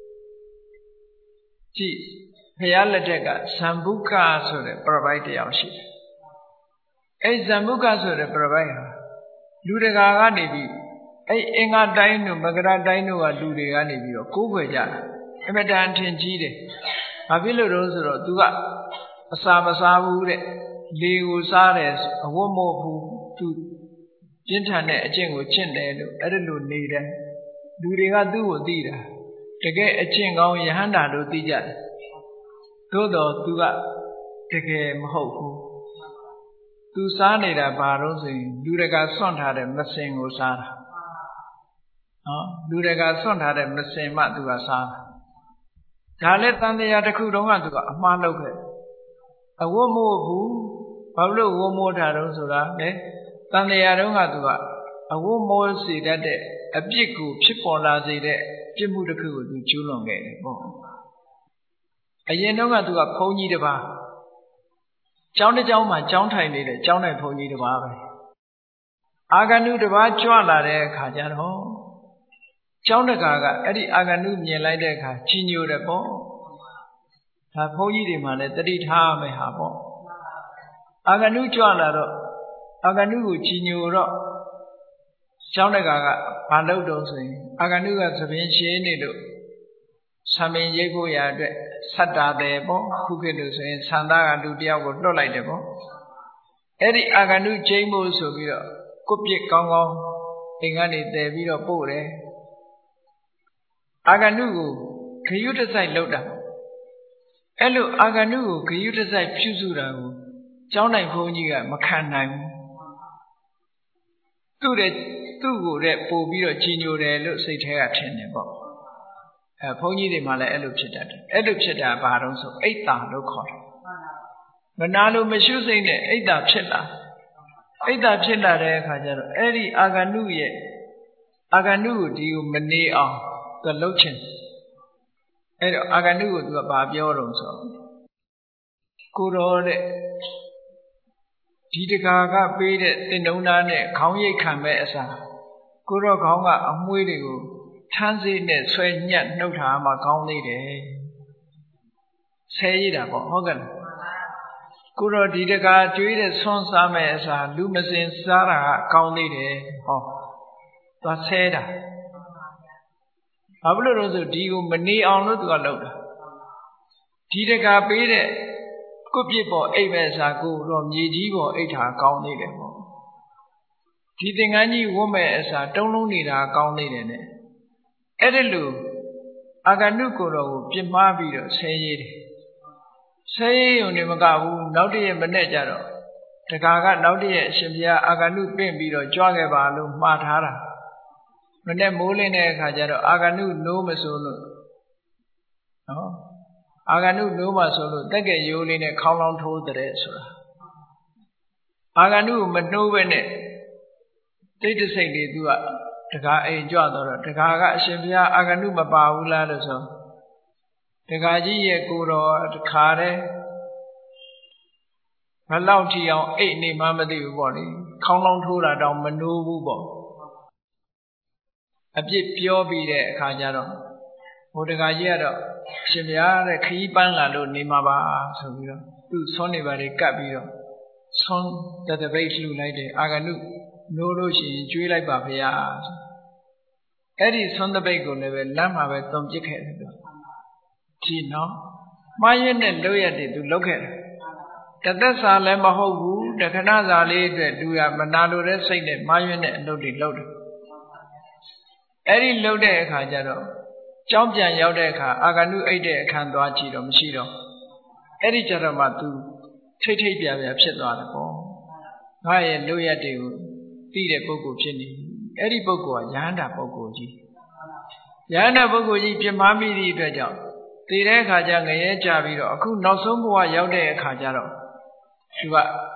ကြည့်ဘုရားလက်ထက်ကဇံဘုကဆိုတဲ့ပြပိုက်တယောက်ရှိတယ်အဲဇံဘုကဆိုတဲ့ပြပိုက်ဟာလူတကာကနေပြီးအဲအင်္ဂါတိုင်းတို့မကရတိုင်းတို့ကလူတွေကနေပြီးတော့ကိုးကွယ်ကြတာအမတန်ထင်ကြီးတယ်ဘာဖြစ်လို့လဲဆိုတော့သူကအစာမစားဘူးတဲ့လေကိုစားတယ်အဝတ်မဟုတ်ဘူးသူပြင်းထန်တဲ့အကျင့်ကိုကျင့်တယ်လို့အဲ့ဒါလိုနေတယ်လူတွေကသူ့ကိုသိတာတကယ်အကျင့်ကောင်းယဟန္တာလို့သိကြတယ်သို့တော်သူကတကယ်မဟုတ်ဘူးသူစားနေတာဘာလို့ဆိုရင်လူတကာစွန့်ထားတဲ့မစင်ကိုစားတာနော်လူတကာစွန့်ထားတဲ့မစင်မှသူကစားတာဒါလည်းတန်တရားတစ်ခုတုန်းကသူကအမှားလုပ်ခဲ့အဝတ်မဟုတ်ဘူးဘာလို့ဝတ်မိုးထားတော့ဆိုတာလေတန်တရားတုန်းကသူကအဝတ်မိုးစေတတ်တဲ့အပြစ်ကိုဖြစ်ပေါ်လာစေတဲ့ပြစ်မှုတစ်ခုကိုသူကျူးလွန်ခဲ့တယ်ပေါ့အရင်တုန်းကသူကဘုန်းကြီးတစ်ပါးကျောင်းတစ်ကျောင်းမှာကျောင်းထိုင်နေတဲ့ကျောင်းနိုင်ဘုန်းကြီးတစ်ပါးပဲအာဂန္တုတစ်ပါးကြွလာတဲ့အခါကျတော့ကျောင်းတကာကအဲ့ဒီအာဂန္တုမြင်လိုက်တဲ့အခါချီညိုတယ်ပေါ့ဒါဘုန်းကြီးတွေမှလည်းတတိထားမယ်ဟာပေါ့အာဂန္တုကြွလာတော့အာဂန္တုကိုချီညိုတော့ကျောင်းတကာကဘာလုပ်တော့ဆိုရင်အာဂန္တုကသဘင်ရှင်းနေလို့ Samin Yego Yade, Sata debo, Kukedus and Sanda do Diago like debo. Eri Aganu Jambo Sobio, Kupi Congo, Ingani de Viro Pore Aganu, can you decide Loda? Elo Aganu, can you decide Pusura? John I Poniga, Macanam. To the two red Pobio Gino, looks a hair tenable. A pony de Mala Elupcheta, Elupcheta Baron, so eight down local. Manalo Meshus in the eight up chilla. Eight up chilla de Kajaro, Eri Aganu ye Aganu, do you many on the Lochin? Aganu to a Babiolo so. Good Titakaga paid it, the Nonane, Kanye Kamesa. Kuro Konga, Amuidu. Tansy net sweat yet no time a county day. Say it about Hogan. Kuro Didaka treated son Same as a Lumasin Sara county day. Oh, that's said. Abluroso Dio Mani on Lutgaloda. Didaka paid it. Good people, eight years ago, from Yijibo, eight are county day. Teething any woman as a don't need a county in it. Edelu Aganukuro, Jimabido, say it. Say Unimagabu, Nauti and Benejaro. Takaga Nauti, Shimia, Aganu Bimbido, Jogabalu, Matara. When they Moline Kajaro, Aganu no Masolo. No? Aganu no Masolo, take a Yulin a column to the rest. Aganu Manovene. They just say they do it. The guy a jodder, the Gaga Shivia Aganuma Baula, so the Gaji Guru, the Kare Malauti on eight name Mamadi body, Colon Tura down Manubu. A bit pure be there, Kajaro. Or the Gajero, Shivia, the Kiban Lalo Nimaba, so we do Sonny by the Gabio. Son that the base look like the Aganu. No, no, she drew like Babia. Eddie son the bagel never lama with Tom Jick. Gino, my and loyalty to look at. That that's a lemma ho, the Kanaza later do a manalo say that my and loaded loaded. Eddie loaded Kajaro. Champion Yodeka, Aganu Ade Kandoachi or Machiro. Eddie Jaramatu, Titibia Psitla. I and loyalty. Feed a Boko Chini, Eddie Boko, Yanda Bokoji. Yanda Bokoji, Jimami, the job. The Rekajang, a Javiro, could not so more Yode Kajaro. Shiva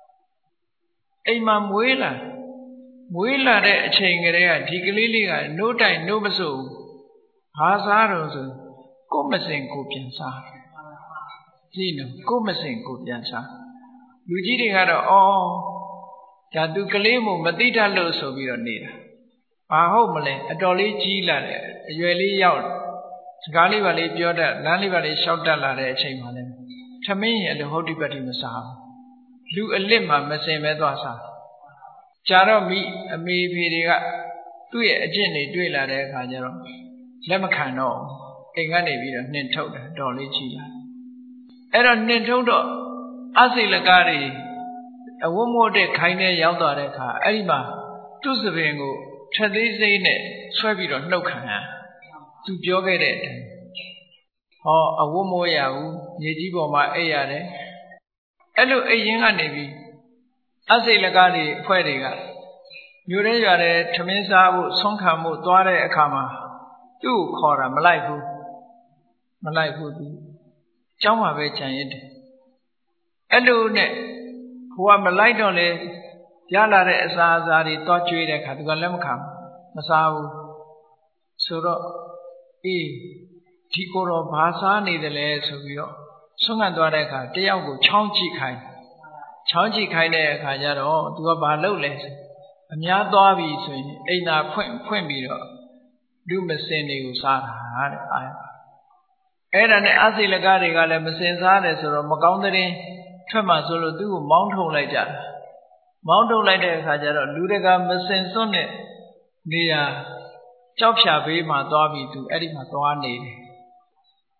Imam Willa Willa de Changarea, Tigalilia, no time, no maso. Hazaros, Comasin Copiansa. Zino, Comasin Copiansa. Luigi had all. Jadu Kalemo, Matita Los of your need. A homely, a dolly gila, a yueli yacht. Gali Valley Pioda, Lali Valley Shouta La Chamberlain. Tame and the Hoti Betty Massa. Lu a limma, Messay Medwasa. Charo me, a me periga. Do a jenny, do la de Kajaro. Lemacano, a gani vida, Nintoda, dolly gila. Era Nintodo, Asilagari. A woman more day kind of Yaldoreka, Elma, two Savingo, Tradizine, Swabiro, no can. To jogger it. Or a woman yau, Yejibo ma ayade. Elo a young navy. As a lagari, Queriga. Yure, Tamisa, Sonkamu, Dore Akama. Do call a Malaifu. Malaifu. Jama Vechan. Elo ne. Who am a light on it, Yala Sazari, Tochi, the Katugalemkam, Masau, Suro, E. Tikoro Basani, the less of you. Sungadoreka, Tiago, Chonchi Kai. Chonchi Kai, Kajaro, do a balo less. A mia dovi, ain't a point, point below. Do Messini Usara. And an Asilagari Galemsens or Macoundary. Trema solo do Mount Hole like that. Mount Hole like that, Hajara, Ludega, Messensone, near Chopsha, Ma Dobby to Eddie Matoani.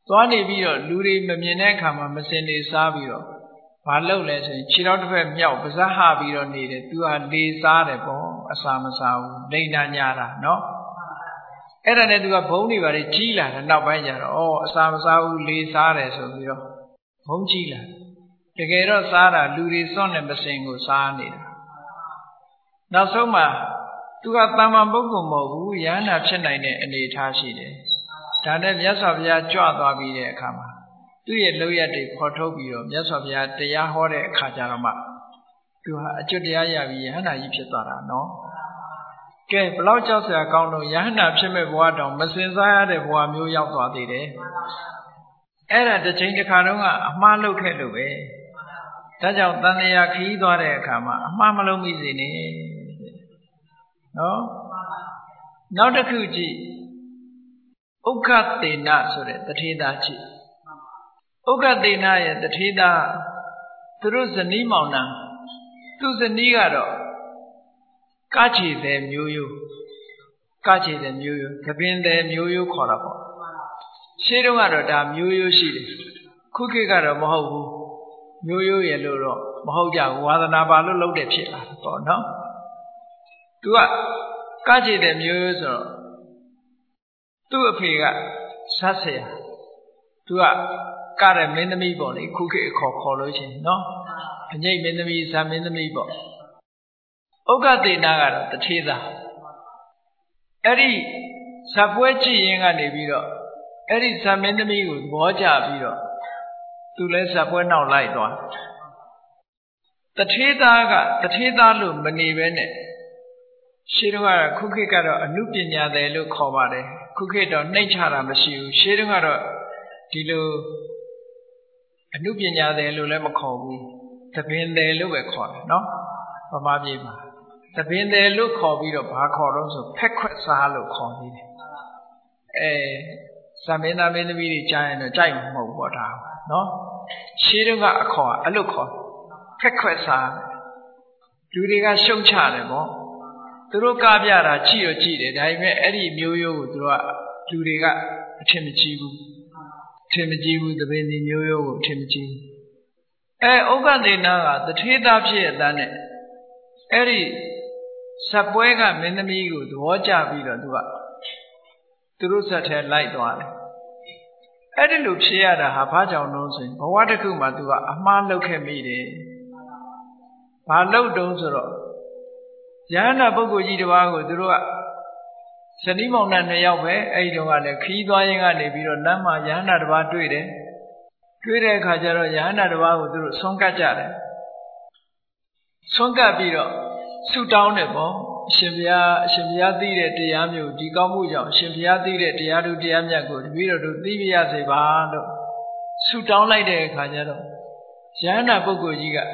သွားနေပြီးတော့လူတွေမမြင်တဲ့အခါမှာမစင်နေစားပြီးတော့ဘာလုပ်လဲဆိုရင်ခြေထောက်တစ်ဖက်မြောက်ပါးစပ်ဟပြီးတော့နေတယ်သူကလေစားတယ်ပေါ့အစာမစားဘူးလိမ့်နာညာတာနော်အဲ့ဒါနဲ့သူကဘုံတွေပါလေကြီးလာတယ်နောက်ပိုင်းကျတော့ဩအစာမစားဘူးလေစားတယ်ဆိုပြီးတော့ဘုံကြီးလာတကယ်တော့စားတာလူတွေစွန့်တဲ့မစင်ကိုစားနေတာနောက်ဆုံးမှာသူကတမ္မာပုဂ္ဂိုလ်မဟုတ်ဘူးယန္တာဖြစ်နိုင်တဲ့အနေအထားရှိတယ်ဒါနဲ့မြတ်စွာဘုရားကြွသွားပြီးတဲ့အခါမှာသူ့ရဲ့လောက်ရတွေဖော်ထုတ်ပြီးတော့မြတ်စွာဘုရားတရားဟောတဲ့အခါကျတော့မှသူဟာအကျွတ်တရားရပြီးယဟန္တာကြီးဖြစ်သွားတာနော်ကဲဘလောက်ကြောက်စရာကောင်းလို့ယဟန္တာဖြစ်မဲ့ဘဝတောင်မစင်စားရတဲ့ဘဝမျိုးရောက်သွားသေးတယ်အဲ့ဒါတစ်ချိန်တစ်ခါတုန်းကအမှားလုပ်ခဲ့လို့ပဲဒါကြောင့်တန်လျာခီးသွားတဲ့အခါမှာအမှားမလုပ်မိစေနဲ့နော်နောက်တစ်ခုကြည့်ဥက္ခတေနဆိုတဲ့တထေသာကြည့်ဥက္ခတေနရဲ့တထေသာသူတို့ဇနီးမောင်နှံသူဇနီးကတော့ကချေတဲ့မျိုးရိုးကချေတဲ့မျိုးရိုးကပင်တဲ့မျိုးရိုးခေါ်တာပေါ့ရှေးတုန်းကတော့ဒါမျိုးရိုးရှိတယ်ခုခေတ်ကတော့မဟုတ်ဘူးမျိုးရိုးရဲ့လို့တော့မဟုတ်ကြဘူးဝါသနာပါလို့လုပ်တဲ့ဖြစ်လာပေါ့နော်သူကကချေတဲ့မျိုးရိုးဆိုတော့သူ့အဖေကဆက်ဆရာသူကကတဲ့မင်းသမီးပေါ့လေခုခေတ်ခေါ်ခေါ်လို့ချင်းနော်အငိမ့်မင်းသမီးဇာမင်းသမီးပေါ့ဥက္ကတေနာကတော့တထေသာအဲ့ဒီဇပွဲကြည့်ရင်ကနေပြီးတော့အဲ့ဒီဇာမင်းသမီးကိုသဘောကျပြီးတော့သူလည်းဇပွဲနောက်လိုက်သွားတထေသာကတထေသာလို့မနေပဲနဲ့ရှေးတုန်းကခုခေတ်ကတော့အနုပညာတယ်လို့ခေါ်ပါတယ်ခုခေတ်တော့နှိမ့်ချတာမရှိဘူးရှေးတုန်းကတော့ဒီလိုအနုပညာတယ်လို့လည်းမခေါ်ဘူးသပင်တယ်လို့ပဲခေါ်တယ်နော်ဗမာပြည်မှာသပင်တယ်လို့ခေါ်ပြီးတော့ဘာခေါ်တော့ဆိုဖက်ခွက်စားလို့ခေါ်နေတယ်အဲသမင်းသားမင်းသမီးတွေကြားရင်တော့ကြိုက်မှာမဟုတ်ဘူးပေါ့ဒါနော်ရှေးတုန်းကအခေါ်အဲ့လိုခေါ်ဖက်ခွက်စားလူတွေကရှုံချတယ်ပေါ့သူတို့ကပြတာကြည့်ရကြည့်တယ်ဒါပေမဲ့အဲ့ဒီမျိုးရိုးကိုသူတို့ကလူတွေကအထင်မကြီးဘူးအထင်မကြီးဘူးသပင်ဒီမျိုးရိုးကိုအထင်မကြီးဘူးအဲဥက္ကတေနာကတထေသာဖြစ်ရတဲ့အဲ့ဒီဇပွဲကမင်းသမီးကိုသဘောကျပြီးတော့သူကသူတို့ဆက်ထဲလိုက်သွားတယ်အဲ့ဒီလိုဖြစ်ရတာဟာဘာကြောင့်လို့ဆိုရင်ဘဝတစ်ခုမှာသူကအမှားလုပ်ခဲ့မိတယ်ဘာလုပ်တုံးဆိုတော့ယဟန္တာပုဂ္ဂိုလ်ကြီးတစ်ပါးကိုသူတို့ကဇနီးမောင်နှံနှစ်ယောက်ပဲအဲ့ဒီတော့ကလည်းခီးသွားရင်ကနေပြီးတော့လမ်းမှာယဟန္တာတစ်ပါးတွေ့တယ်တွေ့တဲ့အခါကျတော့ယဟန္တာတစ်ပါးကိုသူတို့ဆွန့်ကပ်ကြတယ်ဆွန့်ကပ်ပြီးတော့ဆုတောင်းတယ်ပေါ့အရှင်ဘုရားအရှင်ဘုရားသိတဲ့တရားမျိုးဒီကောင်းမှုကြောင့်အရှင်ဘုရားသိတဲ့တရားတို့တရားမြတ်ကိုတပည့်တော်တို့သိပြရစေပါလို့ဆုတောင်းလိုက်တဲ့အခါကျတော့ယဟန္တာပုဂ္ဂိုလ်ကြီး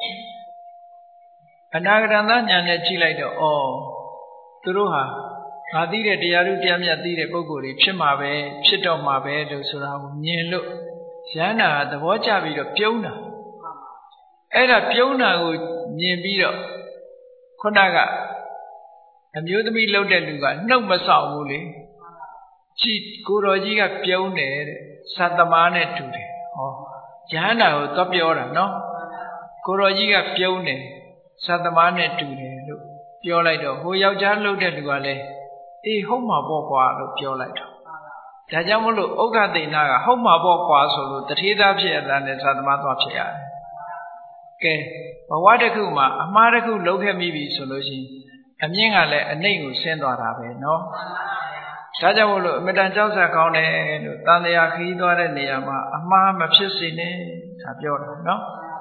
ကအနာဂတဉာဏ်နဲ့ကြည့်လိုက်တော့ဩသူတို့ဟာငါသိတဲ့တရားတို့တရားမြတ်သိတဲ့ပုဂ္ဂိုလ်တွေဖြစ်မှာပဲဖြစ်တော့မှာပဲလို့ဆိုတာကိုမြင်လို့ယဟန္တာသဘောကျပြီးတော့ပြုံးတာအဲ့ဒါပြုံးတာကိုမြင်ပြီးတော့ခုနကအမျိုးသမီးလှုပ်တဲ့လူကနှုတ်မဆောက်ဘူးလေကြည်ကိုတော်ကြီးကပြုံးတယ်တဲ့သတ္တမနဲ့တူတယ်ဟောယဟန္တာကိုသွားပြောတာနော်ကိုတော်ကြီးကပြုံးတယ်သတ္တမနဲ့တူတယ်လို့ပြောလိုက်တော့ဟိုယောက်ျားလှုပ်တဲ့လူကလည်းအေးဟုတ်မှာပေါ့ကွာလို့ပြောလိုက်တော့ဒါကြောင့်မလို့ဥက္ကတေနာကဟုတ်မှာပေါ့ကွာဆိုလို့တထေသာဖြစ်ရတဲ့သတ္တမသွားဖြစ်ရတယ်ကဲဘဝတစ်ခုမှာအမှားတစ်ခုလုပ်ခဲ့မိပြီဆိုလို့ရှိရင်အမြင့်ကလည်းအနှိမ့်ကိုဆင်းသွားတာပဲเนาะဒါကြောင့်မို့လို့အမတန်ကြောက်စရာကောင်းတယ်လို့တန်လျာခီးသွားတဲ့နေရာမှာအမှားမဖြစ်စေနဲ့ဒါပြောတာเนาะ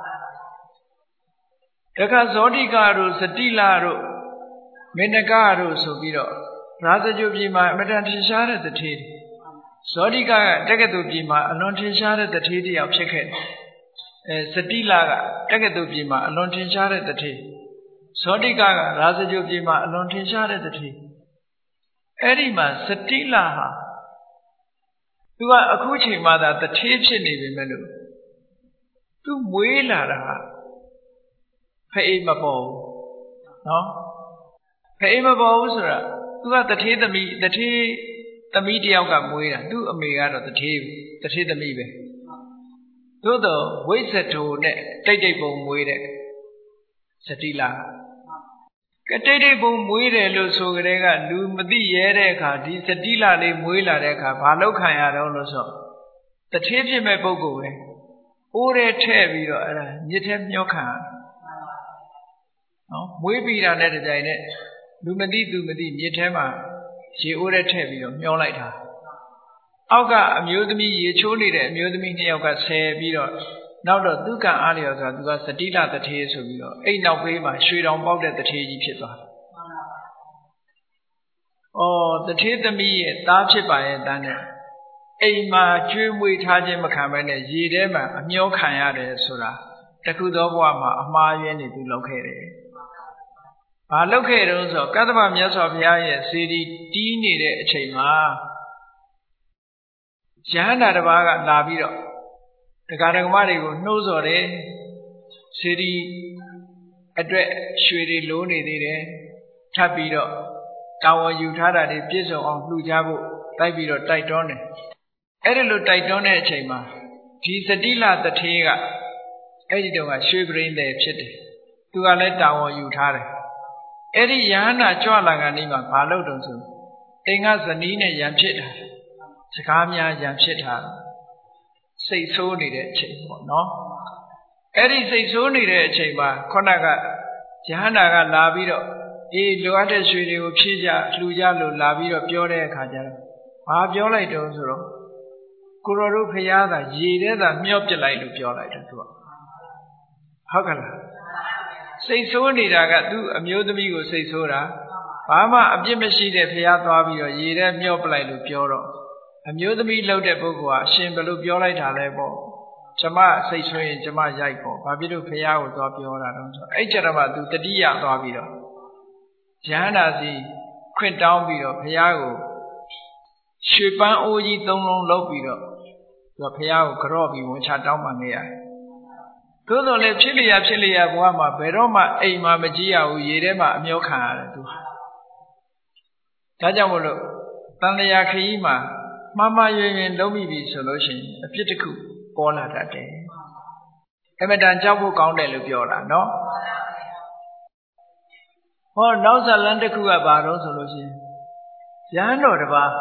တခါဇောတိကတို့စတိလတို့မေနကတို့ဆိုပြီးတော့ရာဇဂုပြည်မှာအမတန်ထင်ရှားတဲ့တထေးဇောတိကကတက္ကသိုလ်ပြည်မှာအလွန်ထင်ရှားတဲ့တထေးတယောက်ဖြစ်ခဲ့တယ်အဲစတိလကတက္ကသိုလ်ပြည်မှာအလွန်ထင်ရှားတဲ့တထေးဇောတိကကရာဇဂုပြည်မှာအလွန်ထင်ရှားတဲ့တထေးအဲ့ဒီမှာစတိလဟာသူကအခုချိန်မှသာတထေးဖြစ်နေပြီမဲ့လို့သူမွေးလာတာဖအေးမပေါ်ဘူးနော်ဖအေးမပေါ်ဘူးဆိုတာသူကတထေးသမီးတထေးသမီးတယောက်ကမွေးတာသူ့အမေကတော့တထေးတတထေသမီးပဲသို့တော့ဝိဇ္ဇထိုနဲ့တိတ်တိတ်ပုံမွေးတဲ့စတိလာကတိတ်တိတ်ပုံမွေးတယ်လို့ဆိုကြတဲ့ကလူမသိရဲတဲ့အခါဒီစတိလာလေးမွေးလာတဲ့အခါဘာလောက်ခံရတော့လို့ဆိုတထေဖြစ်မဲ့ပုဂ္ဂိုလ်ပဲအိုးထဲထည့်ပြီးတော့အဲ့ဒါမြစ်ထဲမျောခံရနော်မွေးပြီးတာနဲ့တကြိုင်နဲ့လူမသိသူမသိမြစ်ထဲမှာရေအိုးထဲထည့်ပြီးတော့မျောလိုက်တာအောက်ကအမျိုးသမီးရေချိုးနေတဲ့အမျိုးသမီးနှစ်ယောက်ကဆယ်ပြီးတော့နောက်တော့သူကအားလျော်ဆိုတာသူကစတိလတထေဆိုပြီးတော့အိမ်နောက်ဘေးမှာရွှေတောင်ပေါက်တဲ့တထေကြီးဖြစ်သွားတယ်။အော်တထေသမီးရဲ့သားဖြစ်ပါရဲ့တန်းနဲ့အိမ်မှာကျွေးမွေးထားခြင်းမခံဘဲနဲ့ရေထဲမှာအမျောခံရတယ်ဆိုတာတခုသောဘဝမှာအမှားယွင်းနေသူလုပ်ခဲ့တယ်။ဘာလုပ်ခဲ့တုံးဆိုကတ္တဗမြတ်စွာဘုရားရဲ့စေတီတီးနေတဲ့အချိန်မှာယဟန္တာတစ်ပါးကလာပြီးတော့တရားဓမ္မတွေကိုနှိုးဆော်တယ်စေတီအတွက်ရွှေတွေလိုးနေသေးတယ်ထပ်ပြီးတော့တာဝန်ယူထားတာတွေပြည့်စုံအောင်လှူကြဖို့တိုက်ပြီးတော့တိုက်တွန်းတယ်အဲ့ဒီလိုတိုက်တွန်းတဲ့အချိန်မှာဒီစတိလတထေကအဲ့ဒီတော့ကရွှေပရိသေဖြစ်တယ်သူကလည်းတာဝန်ယူထားတယ်အဲ့ဒီယဟန္တာကြွလာကနေမှဘာလုပ်တုံးဆိုအိမ်ကဇနီးနဲ့ရံဖြစ်တာစကားများရံဖြစ်တာစိတ်ဆိုးနေတဲ့အချိန်ပေါ့နော်အဲ့ဒီစိတ်ဆိုးနေတဲ့အချိန်မှာခုနကယဟန္တာကလာပြီးတော့အေးလိုအပ်တဲ့ရွှေတွေကိုဖြည့်ကြလှူကြလို့လာပြီးတော့ပြောတဲ့အခါကျတော့ဘာပြောလိုက်တုံးဆိုတော့ကိုရောတို့ဖရာသာရေထဲသာမျောပစ်လိုက်လို့ပြောလိုက်တယ်သူကဟုတ်ကလားစိတ်ဆိုးနေတာကသူ့အမျိုးသမီးကိုစိတ်ဆိုးတာဘာမှအပြစ်မရှိတဲ့ဖရာသွားပြီးတော့ရေထဲမျောပလိုက်လို့ပြောတော့အမျိုးသမီးလှုပ်တဲ့ပုဂ္ဂိုလ်ကအရှင်ဘယ်လိုပြောလိုက်တာလဲပေါ့ကျမစိတ်ဆိုးရင်ကျမရိုက်ပေါ့ဘာဖြစ်လို့ဖရာကိုသွားပြောတာတော့ဆိုအဲ့ကြတော့မှသူတတိယသွားပြီးတော့ယဟန္တာစီခွင့်တောင်းပြီးတော့ဖရာကိုရွှေပန်းအိုးကြီးသုံးလုံးလုပ်ပြီးတော့သူကဖရာကိုကြော့ပြီးဝန်ချတောင်းပန်နေရတယ်သို့တော်လည်းဖြစ်လျာဖြစ်လျာဘဝမှာဘယ်တော့မှအိမ်မှာမကြည့်ရဘူးရေထဲမှာအမျောခံရတယ်သူဟာဒါကြောင့်မို့လို့တန်လျာခရီးမှာမှားမှားယွင်းယွင်းလုံးမိပြီဆိုလို့ရှိရင်အပြစ်တစ်ခုပေါ်လာတတ်တယ်အမတန်ကြောက်ဖို့ကောင်းတယ်လို့ပြောတာနော်ဟောနောက်ဇလန်တစ်ခုကဘာတော့ဆိုလို့ရှိရင်ရဟန်းတော်တစ်ပါး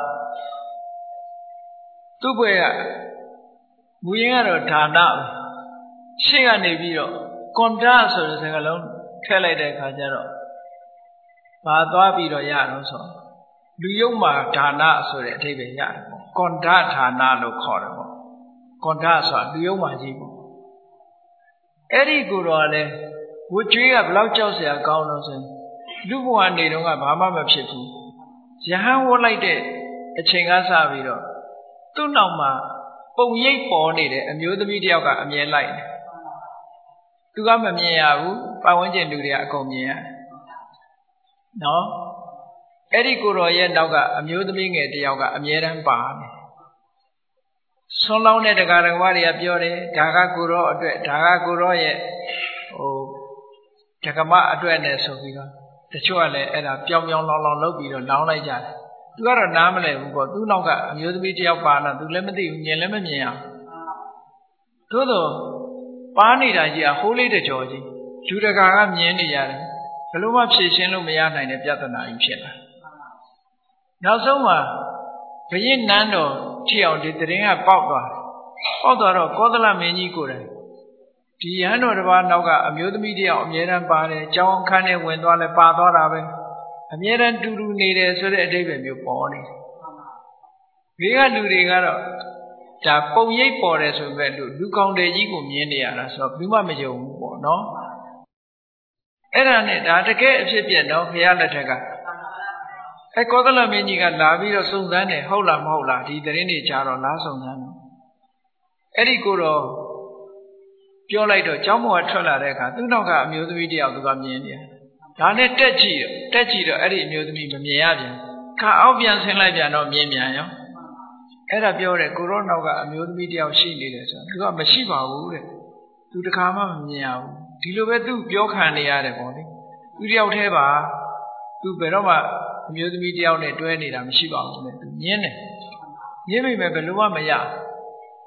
သူ့ဘွယ်ကမူရင်းကတော့ဒါနပဲရှေ့ကနေပြီးတော့ကွန်တာဆိုတဲ့စကားလုံးထည့်လိုက်တဲ့အခါကျတော့ဘာသွားပြီးတော့ရတော့ဆိုလူယုံမှာဒါနဆိုတဲ့အဓိပ္ပာယ်ရတယ်ပေါ့ကွန်တာဌာနလို့ခေါ်တယ်ပေါ့ကွန်တာဆိုတာလူယုံမှာကြီးပေါ့အဲ့ဒီကိုတော့လေဝကျွေးကဘလောက်ကြောက်စရာကောင်းလို့ဆိုလူဘဝနေတော့ကဘာမှမဖြစ်ဘူးယဟန်ဝတ်လိုက်တဲ့အချိန်ကစပြီးတော့သူ့နောက်မှာပုံရိပ်ပေါ်နေတဲ့အမျိုးသမီးတယောက်ကအမြင်လိုက်တယ်သူကမမြင်ရဘူးပတ်ဝန်းကျင်လူတွေကအကုန်မြင်ရတယ်နော်အဲ့ဒီကိုတော်ရဲ့နောက်ကအမျိုးသမီးငယ်တယောက်ကအမြဲတမ်းပါတယ်ဆွန်းလောင်းတဲ့တရားဓမ္မတွေကပြောတယ်ဒါကကိုတော်အတွက်ဒါကကိုတော်ရဲ့ဟိုဓကမအတွက်နဲ့ဆိုပြီးတော့တချို့ကလည်းအဲ့ဒါပြောင်ပြောင်လောင်လောင်လုပ်ပြီးတော့လောင်းလိုက်ကြတယ်သူကတော့နားမလည်ဘူးပေါ့သူ့နောက်ကအမျိုးသမီးတယောက်ပါလာသူလည်းမသိဘူးမြင်လည်းမမြင်အောင်သို့တော့ပါနေတာကြီးအဟိုးလေးတကြောကြီးလူတကာကမြင်နေရတယ်ဘယ်လိုမှဖြေရှင်းလို့မရနိုင်တဲ့ပြဿနာကြီးဖြစ်လာနောက်ဆုံးမှာဘုရင်နန်းတော်ထိအောင်ဒီတရင်ကပေါက်သွားပေါက်သွားတော့ကောသလမင်းကြီးကိုယ်တိုင်ဒီရဟန်းတော်တစ်ပါးနောက်ကအမျိုးသမီးတယောက်အမြဲတမ်းပါတယ်ကြောင်းခန်းနဲ့ဝင်သွားလဲပါသွားတာပဲအမြဲတမ်းတူတူနေတယ်ဆိုတဲ့အဓိပ္ပာယ်မျိုးပေါ်နေတယ်ဒီကလူတွေကတော့ဒါပုံရိပ်ပေါ်တယ်ဆိုပေမဲ့လူလူကောင်းတယ်ကြီးကိုမြင်နေရတာဆိုတော့ဘူးမှမယုံဘူးပေါ့နော်အဲ့ဒါနဲ့ဒါတကယ်အဖြစ်ပြက်တော့ဘုရားလက်ထက်ကအဲကောသလမင်းကြီးကလာပြီးတော့စုံစမ်းတယ်ဟုတ်လားမဟုတ်လားဒီသတင်းတွေကြားတော့လားစုံစမ်းတယ်အဲ့ဒီကိုတော့ပြောလိုက်တော့ကျောင်းပေါ်ကထွက်လာတဲ့အခါသူ့နောက်ကအမျိုးသမီးတယောက်သူကမြင်နေတယ်ဒါနဲ့တက်ကြည့်တော့တက်ကြည့်တော့အဲ့ဒီအမျိုးသမီးမမြင်ရပြန်ခါအောက်ပြန်ဆင်းလိုက်ပြန်တော့မြင်ပြန်ရောအဲ့ဒါပြောတယ်ကိုရောနောက်ကအမျိုးသမီးတယောက်ရှိနေတယ်ဆိုတော့သူကမရှိပါဘူးတဲ့သူတခါမှမမြင်ရဘူးဒီလိုပဲသူပြောခံနေရတယ်ပေါ့လေသူတယောက်တည်းပါသူဘယ်တော့မှအမျိုးသမီးတယောက်နဲ့တွဲနေတာမရှိပါဘူးလေသူညင်းတယ်ညင်းမိမယ်ဘယ်လိုမှမရ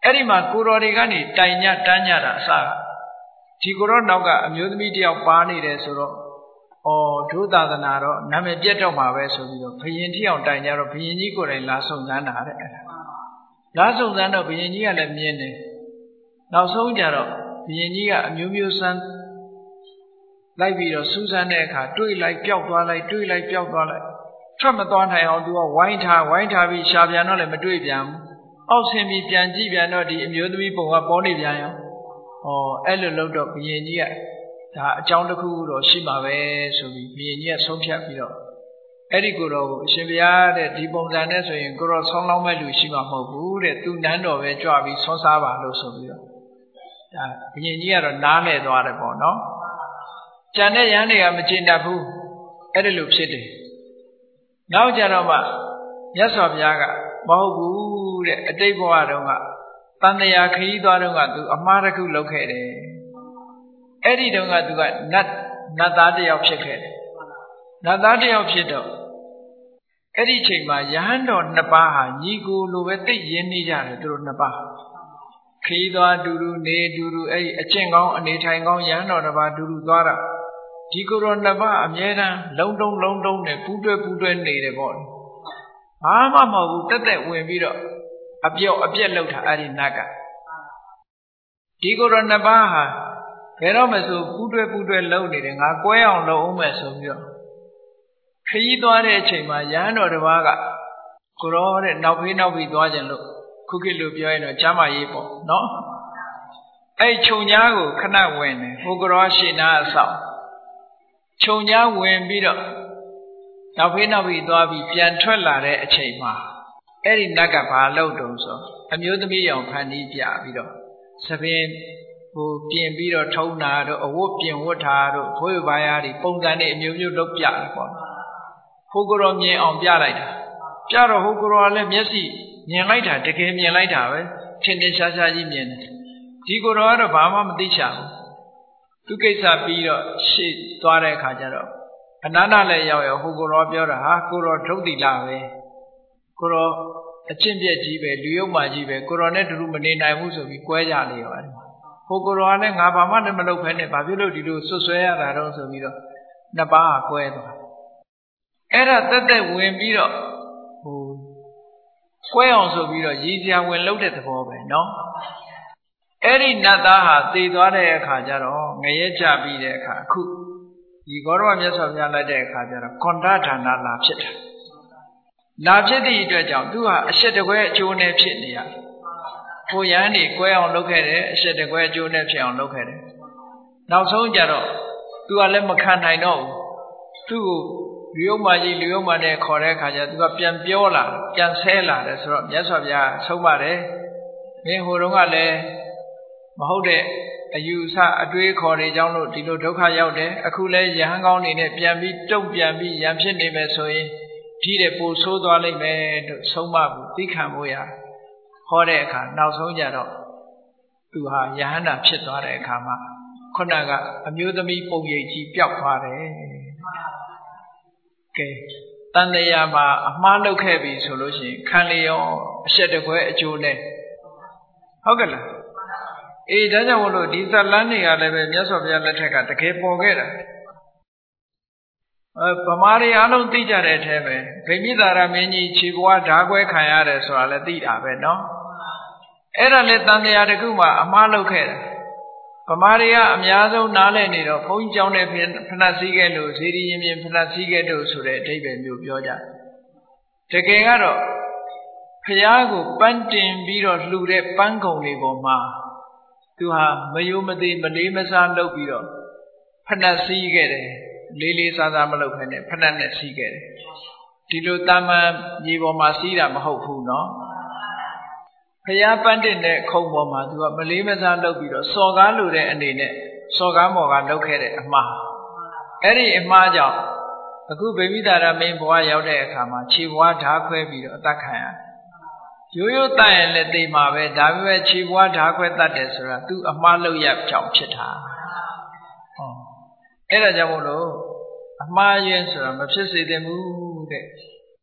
Eddie Makuro Gani, Tanya Tanya Sa Tigoro Naga, a Mudmiti of Barney de Soro, or two thousand arrow, Name Jet of my vessel, Pienti on Tanya of Pienico and Lasso Zana. Lasso Zana Pienia and Miene. Now so Jaro, Pienia, Mumu San, like Vito, Susan Eka, do it like Piotwala, do it like Piotwala. Tramathon, I will do a white hair, white hair, Shabiano and Madridiam. Also, me Pianji, Piano, the Mudmi Poa Boni Piano. Or Ella load up Pienia, John the Cool or Shima, so we Pienia, so Chapio. Ericuro, Shivia, the Dibon Danes, and Goro Solomon, Shima Mobu, the two Nando, a job is Sosava, Losovio. Pienia or Nane, no? Janet Yanni, I'm a Chindabu, Edilup City. Now, Janoma, yes of Yaga, Mobu, a day boadonga, Tandaya Kidonga to Amaraku located. Eddie Donga to that, not Nadadi of Chicken. Nadadi of Chito. Eddie Chima, Yando Napaha, Nigu, Luete, Yenija, through Napaha. Kido, Duru, Ne, Duru, a Chengo, and a Tango, Yano, Nava, Duru, Dora. Tigoro Nava, Amena, London, London, a Pudu, Pudu, and Native Boy. Ama, that way, we Abio, Abia Ari Naga. Tigoro Nabaha, Veromesu, Pudu, Pudu, loaded, and Aqua, no Omes of you. Kido, Chima, Yano, the Vaga. Kuro, now we know we dodge look. Cookie Lupio, Jama Yipo, no? A Chonyago cannot win, Hugoroshi Nasa. Chonya win beat up. Now we know we do be Piantrella a chema. Eri Nagapa Lodoso, a Mudmi on Panipia Vido. Sabin, who Pian Bido Tonado, or Whoopin Watado, Pubayari, Pongani, Mumu Lopia upon. Hugoromi on Bialita. Jaro Hugoro let me see. Nielaita, take him Nielaita, Chendin Sasaji Mien. Tigoro Bama Disha. Two gates are Bido, she, Dore Kajaro. Anana lay out Hugoro Biora, Hakuro, Todi Lave. Kuro, a Chimbia Jibe, Lioma Jibe, Coronet Rumanina, Muso, Quaja Leo. Hugoro and Abama and Malopene, Babilo Dido, Sosea, Raroso Vido, Naba, Quedo. Era that they win Bido. Quay also be easier when loaded for me, no? Eri Nadaha, they got a Kajaro, Mayaja be the Kaku. You got one yes of Yala de Kajara, Condata Nala Chit. Najedi Dredjam, do a shed away June Pitnia. Poyani, Quay on look at it, shed away June on look at it. Now so Jaro, do a lemacan I know. Two. Liumaji, Liuma de Correca, Pian Piola, Pian Sela, that's right, yes of ya, so mare. Me Hurungale, Mahode, a use a drink or a download, Tilo Doka Yaude, a coolay, hang on in a Piambi, don't Piambi, Yamshin Nemesoe, Pide Po so dolly made so mabu, Dikamoya, Horeca, now so yado. To her Yahana Chitore Kama, Konaga, a mutami Pogi, Piapare. Okay. Tandayama, Mano Cabi solution, Canleo, shed away a June. Hogala. A Dana, these are landing at the yes of Yalateka, the Cape Mogera. Pamari, I don't teach at heaven. Pemidara many Chigua, Dagwe, Kayara, so I'll let it happen, no? Era let Tandayakuma, a Malo Kera. Pamaria, Amiazo, Nale, Nido, Point John Panasigalu, Siri, Panasigalu, so that David Mubioja. Tegaro Piago, Pantin, Biro, Lude, Panko, Liboma. To her, Mayumadi, Malimasa, Lobido. Panasigere, Lily Sadamalo, Panasigere. Tilo Tama, Yivoma Sida, Mahopu, no? Paya Pandin, Komoma, to a Malimasa Lobido, Sogalu, and in it, Sogamoga located a ma. Eri Maja, a good baby that I mean boy out there, Kama, Chiwa Takwe, Takaya. You die and let the Mabe, David Chiwa Takwe, that is, to a Malo Yap Chop Chita. Era Jamolo, a Mayan, a Mississippi, the mood.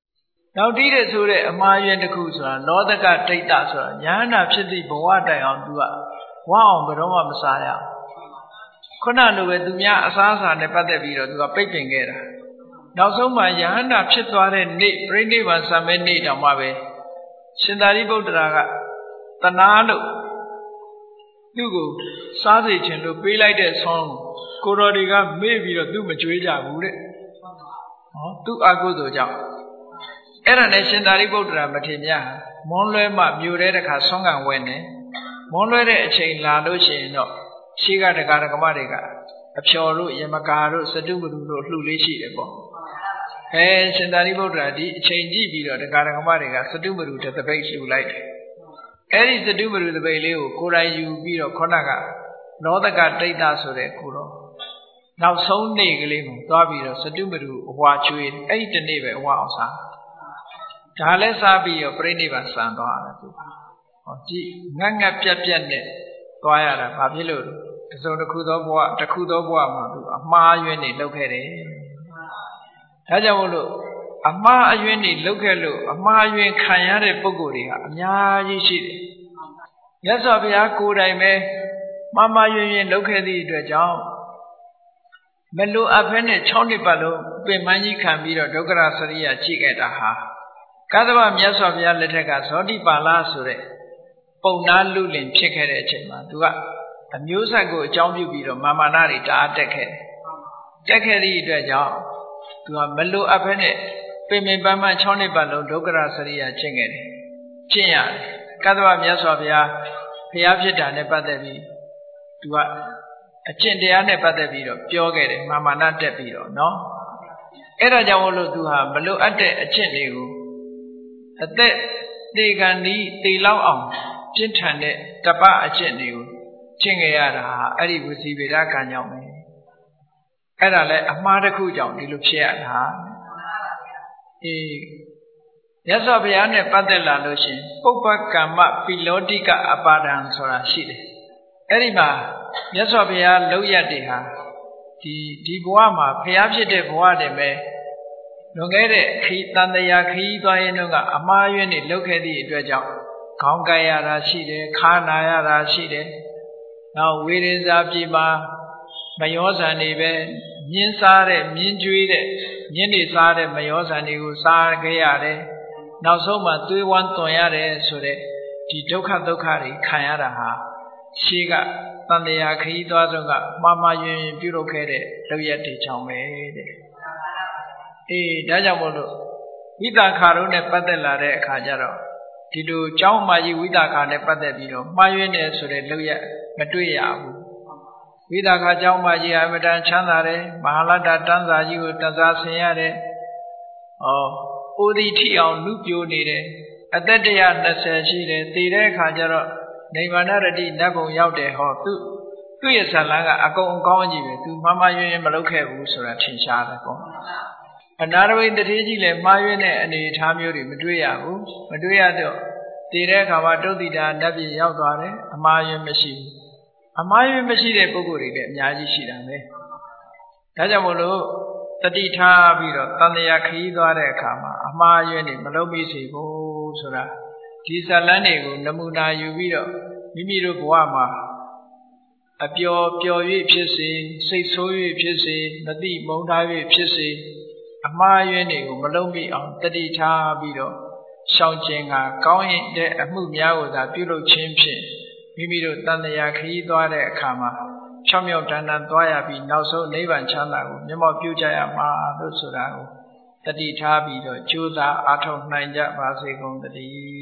နောက်တိတဲ့ဆိုတဲ့အမှားယွင်းတစ်ခုဆိုတာလောဒကတိတ်တာဆိုတာယန္တာဖြစ်သည့်ဘဝတိုင်အောင်သူကဝအောင်ဘယ်တော့မှမစားရအောင်ခုနလိုပဲသူများအစားအစာနဲ့ပတ်သက်ပြီးတော့သူကပိတ်ပင်ခဲ့တာနောက်ဆုံးမှယန္တာဖြစ်သွားတဲ့နေ့ပြိဋိဘံဆံမဲ့နေ့တောင်မှပဲရှင်သာရိပုတ္တရာကတနာလို့သူ့ကိုစားစေခြင်းလို့ပေးလိုက်တဲ့ဆောင်းကိုတော်တွေကမေ့ပြီးတော့သူ့မကြွေးကြဘူးတဲ့ဟောသူ့အကုသိုလ်ကြောင့်အဲ့ဒါနဲ့ရှင်သာရိပုတ္တရာမထေရမွန်းလွဲမှမြို့တဲ့တခါဆွမ်းကံဝဲနေမွန်းလွဲတဲ့အချိန်လာလို့ရှိရင်တော့ရှိကတက္ကရာကမတွေကအဖျော်တို့ယမကာတို့စတုမတုတို့လှူလေးရှိတယ်ပေါ့အဲရှင်သာရိပုတ္တရာဒီအချိန်ကြည့်ပြီးတော့တက္ကရာကမတွေကစတုမတုတပိတ်လှူလိုက်တယ်အဲ့ဒီစတုမတုတပိတ်လေးကိုကိုယ်တိုင်ယူပြီးတော့ခေါဏကလောဒကတိတ်တာဆိုတဲ့ကိုတော့နောက်ဆုံးနေ့ကလေးမှာသွားပြီးတော့စတုမတုအဝါကျွေးအဲ့ဒီတနေ့ပဲအဝါအောင်စားဒါလည်းစားပြီးတော့ပြိဋိဘံဆံသွားတယ်သူဟောကြည့်ငတ်ငတ်ပြက်ပြက်နဲ့သွားရတာဘာဖြစ်လို့တစုံတစ်ခုသောဘဝတစ်ခုသောဘဝမှာသူအမှားအယွင်းတွေလုပ်ခဲ့တယ်ဒါကြောင့်မို့လို့အမှားအယွင်းတွေလုပ်ခဲ့လို့အမှားအယွင်းခံရတဲ့ပုံကိုယ်တွေဟာအများကြီးရှိတယ်မြတ်စွာဘုရားကိုယ်တိုင်ပဲမှားမှားယွင်းယွင်းလုပ်ခဲ့သည့်အတွက်ကြောင့်မလိုအပ်ဘဲနဲ့၆နှစ်ပတ်လုံးပင်မကြီးခံပြီးတော့ဒုက္ခရစရိယကြည့်ခဲ့တာဟာကသဗ္ဗမြတ်စွာဘုရားလက်ထက်ကဇောတိပါဠဆိုတဲ့ပုံနာလူလင်ဖြစ်ခဲ့တဲ့အချိန်မှာသူကအမျိုးဆက်ကိုအကြောင်းပြုပြီးတော့မာမာနတွေတအားတက်ခဲ့တက်ခဲ့သည့်အတွက်ကြောင့်သူကမလိုအပ်ဘဲနဲ့ပင်ပင်ပန်းပန်း၆နှစ်ပတ်လုံးဒုက္ခရစရိယကျင့်ခဲ့တယ်ကျင့်ရတယ်ကသဗ္ဗမြတ်စွာဘုရားဘုရားဖြစ်တာနဲ့ပတ်သက်ပြီးသူကအကျင့်တရားနဲ့ပတ်သက်ပြီးတော့ပြောခဲ့တယ်မာမာနတက်ပြီးတော့နော်အဲ့ဒါကြောင့်မို့လို့သူဟာမလိုအပ်တဲ့အကျင့်တွေကိုအသက်တေကန်ဒီတေလောက်အောင်ပြင်းထန်တဲ့တပအကျင့်တွေကိုကျင့်ခဲ့ရတာအဲ့ဒီဝစီဗေဒကံကြောင့်ပဲအဲ့ဒါလည်းအမှားတစ်ခုကြောင့်ဒီလိုဖြစ်ရတာအေးရသော်ဘုရားနဲ့ပတ်သက်လာလို့ရှိရင်ပုပ္ပကမ္မပိလောတိကအပါဒံဆိုတာရှိတယ်အဲ့ဒီမှာမြတ်စွာဘုရားလောက်ရတဲ့ဟာဒီဒီဘဝမှာဘုရားဖြစ်တဲ့ဘဝတည်းပဲလွန်ခဲ့တဲ့ခီးတန်တရားခီးသွားရင်တော့အမှားယွင်းနေလောက်ခဲ့သည့်အတွက်ကြောင့်ခေါင်းကိုက်ရတာရှိတယ်ခါနာရတာရှိတယ်နောက်ဝေဒင်စာပြေမှာမယောဇန်တွေပဲမြင်းစားတဲ့မြင်းကျွေးတဲ့မြင်းတွေစားတဲ့မယောဇန်တွေကိုစားခဲ့ရတယ်နောက်ဆုံးမှသွေးဝမ်းသွန်ရတယ်ဆိုတဲ့ဒီဒုက္ခဒုက္ခတွေခံရတာဟာရှေးကတန်တရားခီးသွားဆုံးကမှားမှားယွင်းယွင်းပြုလုပ်ခဲ့တဲ့လောက်ရတဲ့ကြောင့်ပဲတဲ့အေးဒါကြောင့်မို့လို့ဝိသခါတို့နဲ့ပတ်သက်လာတဲ့အခါကျတော့ဒီလိုကျောင်းမကြီးဝိသခါနဲ့ပတ်သက်ပြီးတော့မှားယွင်းတယ်ဆိုတဲ့လောက်ရမတွေ့ရဘူးဝိသခါကျောင်းမကြီးအမတန်ချမ်းသာတယ်မဟာလတ္တတန်းစာကြီးကိုတစားဆင်ရတယ်ဩအိုဒီထီအောင်လူပြိုနေတယ်အသက်တစ်ရာနှစ်ဆယ်ရှိတယ်တည်တဲ့အခါကျတော့နိဗ္ဗာန်ရတိနတ်ဘုံရောက်တယ်ဟောသူသူ့ရဲ့ဇာလန်းကအကုန်အကောင်းကြီးပဲသူမှားမှားယွင်းယွင်းမလုပ်ခဲ့ဘူးဆိုတာထင်ရှားတယ်ပေါ့အနာရဝိတ္တိကြီးလည်းမှားယွင်းတဲ့အနေအထားမျိုးတွေမတွေ့ရဘူးမတွေ့ရတော့တည်တဲ့အခါမှာတုတ်တိတာနတ်ပြည်ရောက်သွားတယ်အမှားယွင်းမရှိဘူးအမှားယွင်းမရှိတဲ့ပုဂ္ဂိုလ်တွေလည်းအများကြီးရှိတာပဲဒါကြောင့်မို့လို့တတိထားပြီးတော့တန်တရားခရီးသွားတဲ့အခါမှာအမှားယွင်းတွေမလုပ်မိစေဘူးဆိုတာဒီဇလန်းတွေကိုနမူနာယူပြီးတော့မိမိတို့ဘဝမှာအပျော်ပျော်၍ဖြစ်စေစိတ်ဆိုး၍ဖြစ်စေမတိမုန်းထား၍ဖြစ်စေအမှားယွင်းတွေကိုမလုံးမိအောင်တတိထားပြီးတော့ရှောင်ကျင်ကကောင်းရင်တဲ့အမှုများကိုသာပြုလုပ်ခြင်းဖြင့်မိမိတို့တန်တရားခရီးသွားတဲ့အခါမှာဖြောင်းမြောက်တန်းတန်းသွားရပြီးနောက်ဆုံးနိဗ္ဗာန်ချမ်းသာကိုမျက်မှောက်ပြုကြရမှာလို့ဆိုတာကိုတတိထားပြီးတော့ကြိုးစားအားထုတ်နိုင်ကြပါစေကုန်သတည်း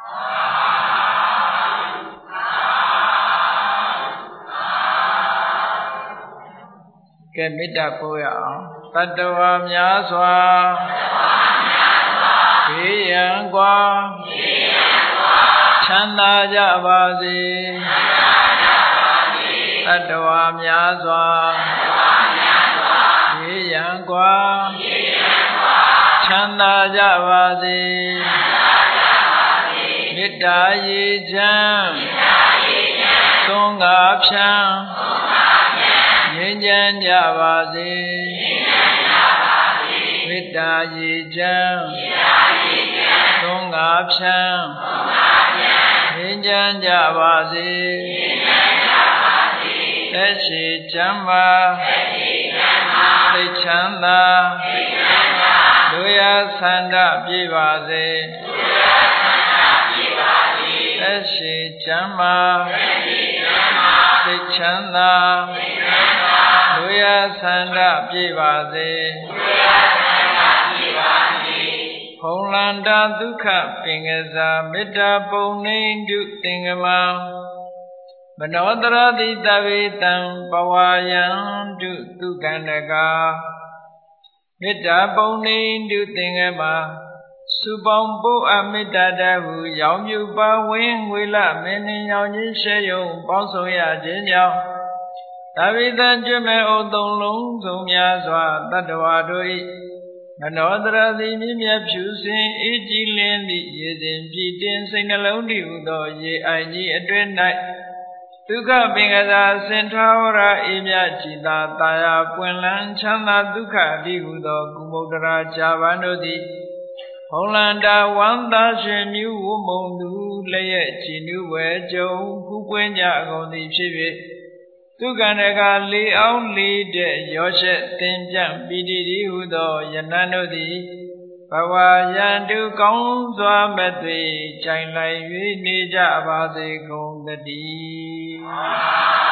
ကဲမေတ္တာပို့ရအောင်တတ္တဝါများစွာဘေးရန်ကွာချမ်းသာကြပါစေတတ္တဝါများစွာဘေးရန်ကွာချမ်းသာကြပါစေမေတ္တာရေချမ်းသွန်ကားဖြံငြိမ်းချမ်းကြပါစေဝမေတ္တာရေချမ်းသုံးငါဖြန်းငြိမ်းချမ်းကြပါစေသက်ရှိချမ်းသာသိချမ်းသာဒုရဆန္ဒပြေပါစေသက်ရှိချမ်းသာသိချမ်းသာဒုရဆန္ဒပြေပါစေဖုံလန္တာဒုက္ခပင်ကစားမေတ္တာပုံနေတုသင်္ကမမနောတရတိတဝေတံဘဝယံတုသူကန္တကာမေတ္တာပုံနေတုသင်္ကမစုပေါင်းပုအမေတ္တာတဟုရောင်မြူပါဝင်းငွေလမင်းနှင်းရောင်ချင်းရှဲယုံပေါင်းဆောင်ရခြင်းကြောင့်တဝေတံကျွမဲ့ဩသုံးလုံးစုံများစွာတတ္တဝါတို့၏မနောတရတိမြင့်မြတ်ဖြူစင်အေးကြည်လင်းသည့်ရေစဉ်ပြည့်တင်စိတ်နှလုံးတည်ဟုသောရေအိုင်ကြီးအတွင်း၌ဒုက္ခပင်ကစားစင်ထာဝရအေးမြကြည်သာတာယာပွင့်လန်းချမ်းသာဒုက္ခအတိဟုသောကုမုဒ္ဒရာဇာဗန်တို့သည်ဖုံလန္တာဝန္တာရှင်မြူဝမုံသူလျက်ကြည်နုဝဲကြုံဖူးပွင့်ကြကုန်သည်ဖြစ်၍သူကန္တကလေးအောင်လေးတဲ့ရောရှက်သင်ပြန့်ပီတိတိဟုသောယနန်တို့သည်ဘဝယံတုကောင်းစွာမသွေကြိုင်လိုက်၍နေကြပါစေကုန်သတည်း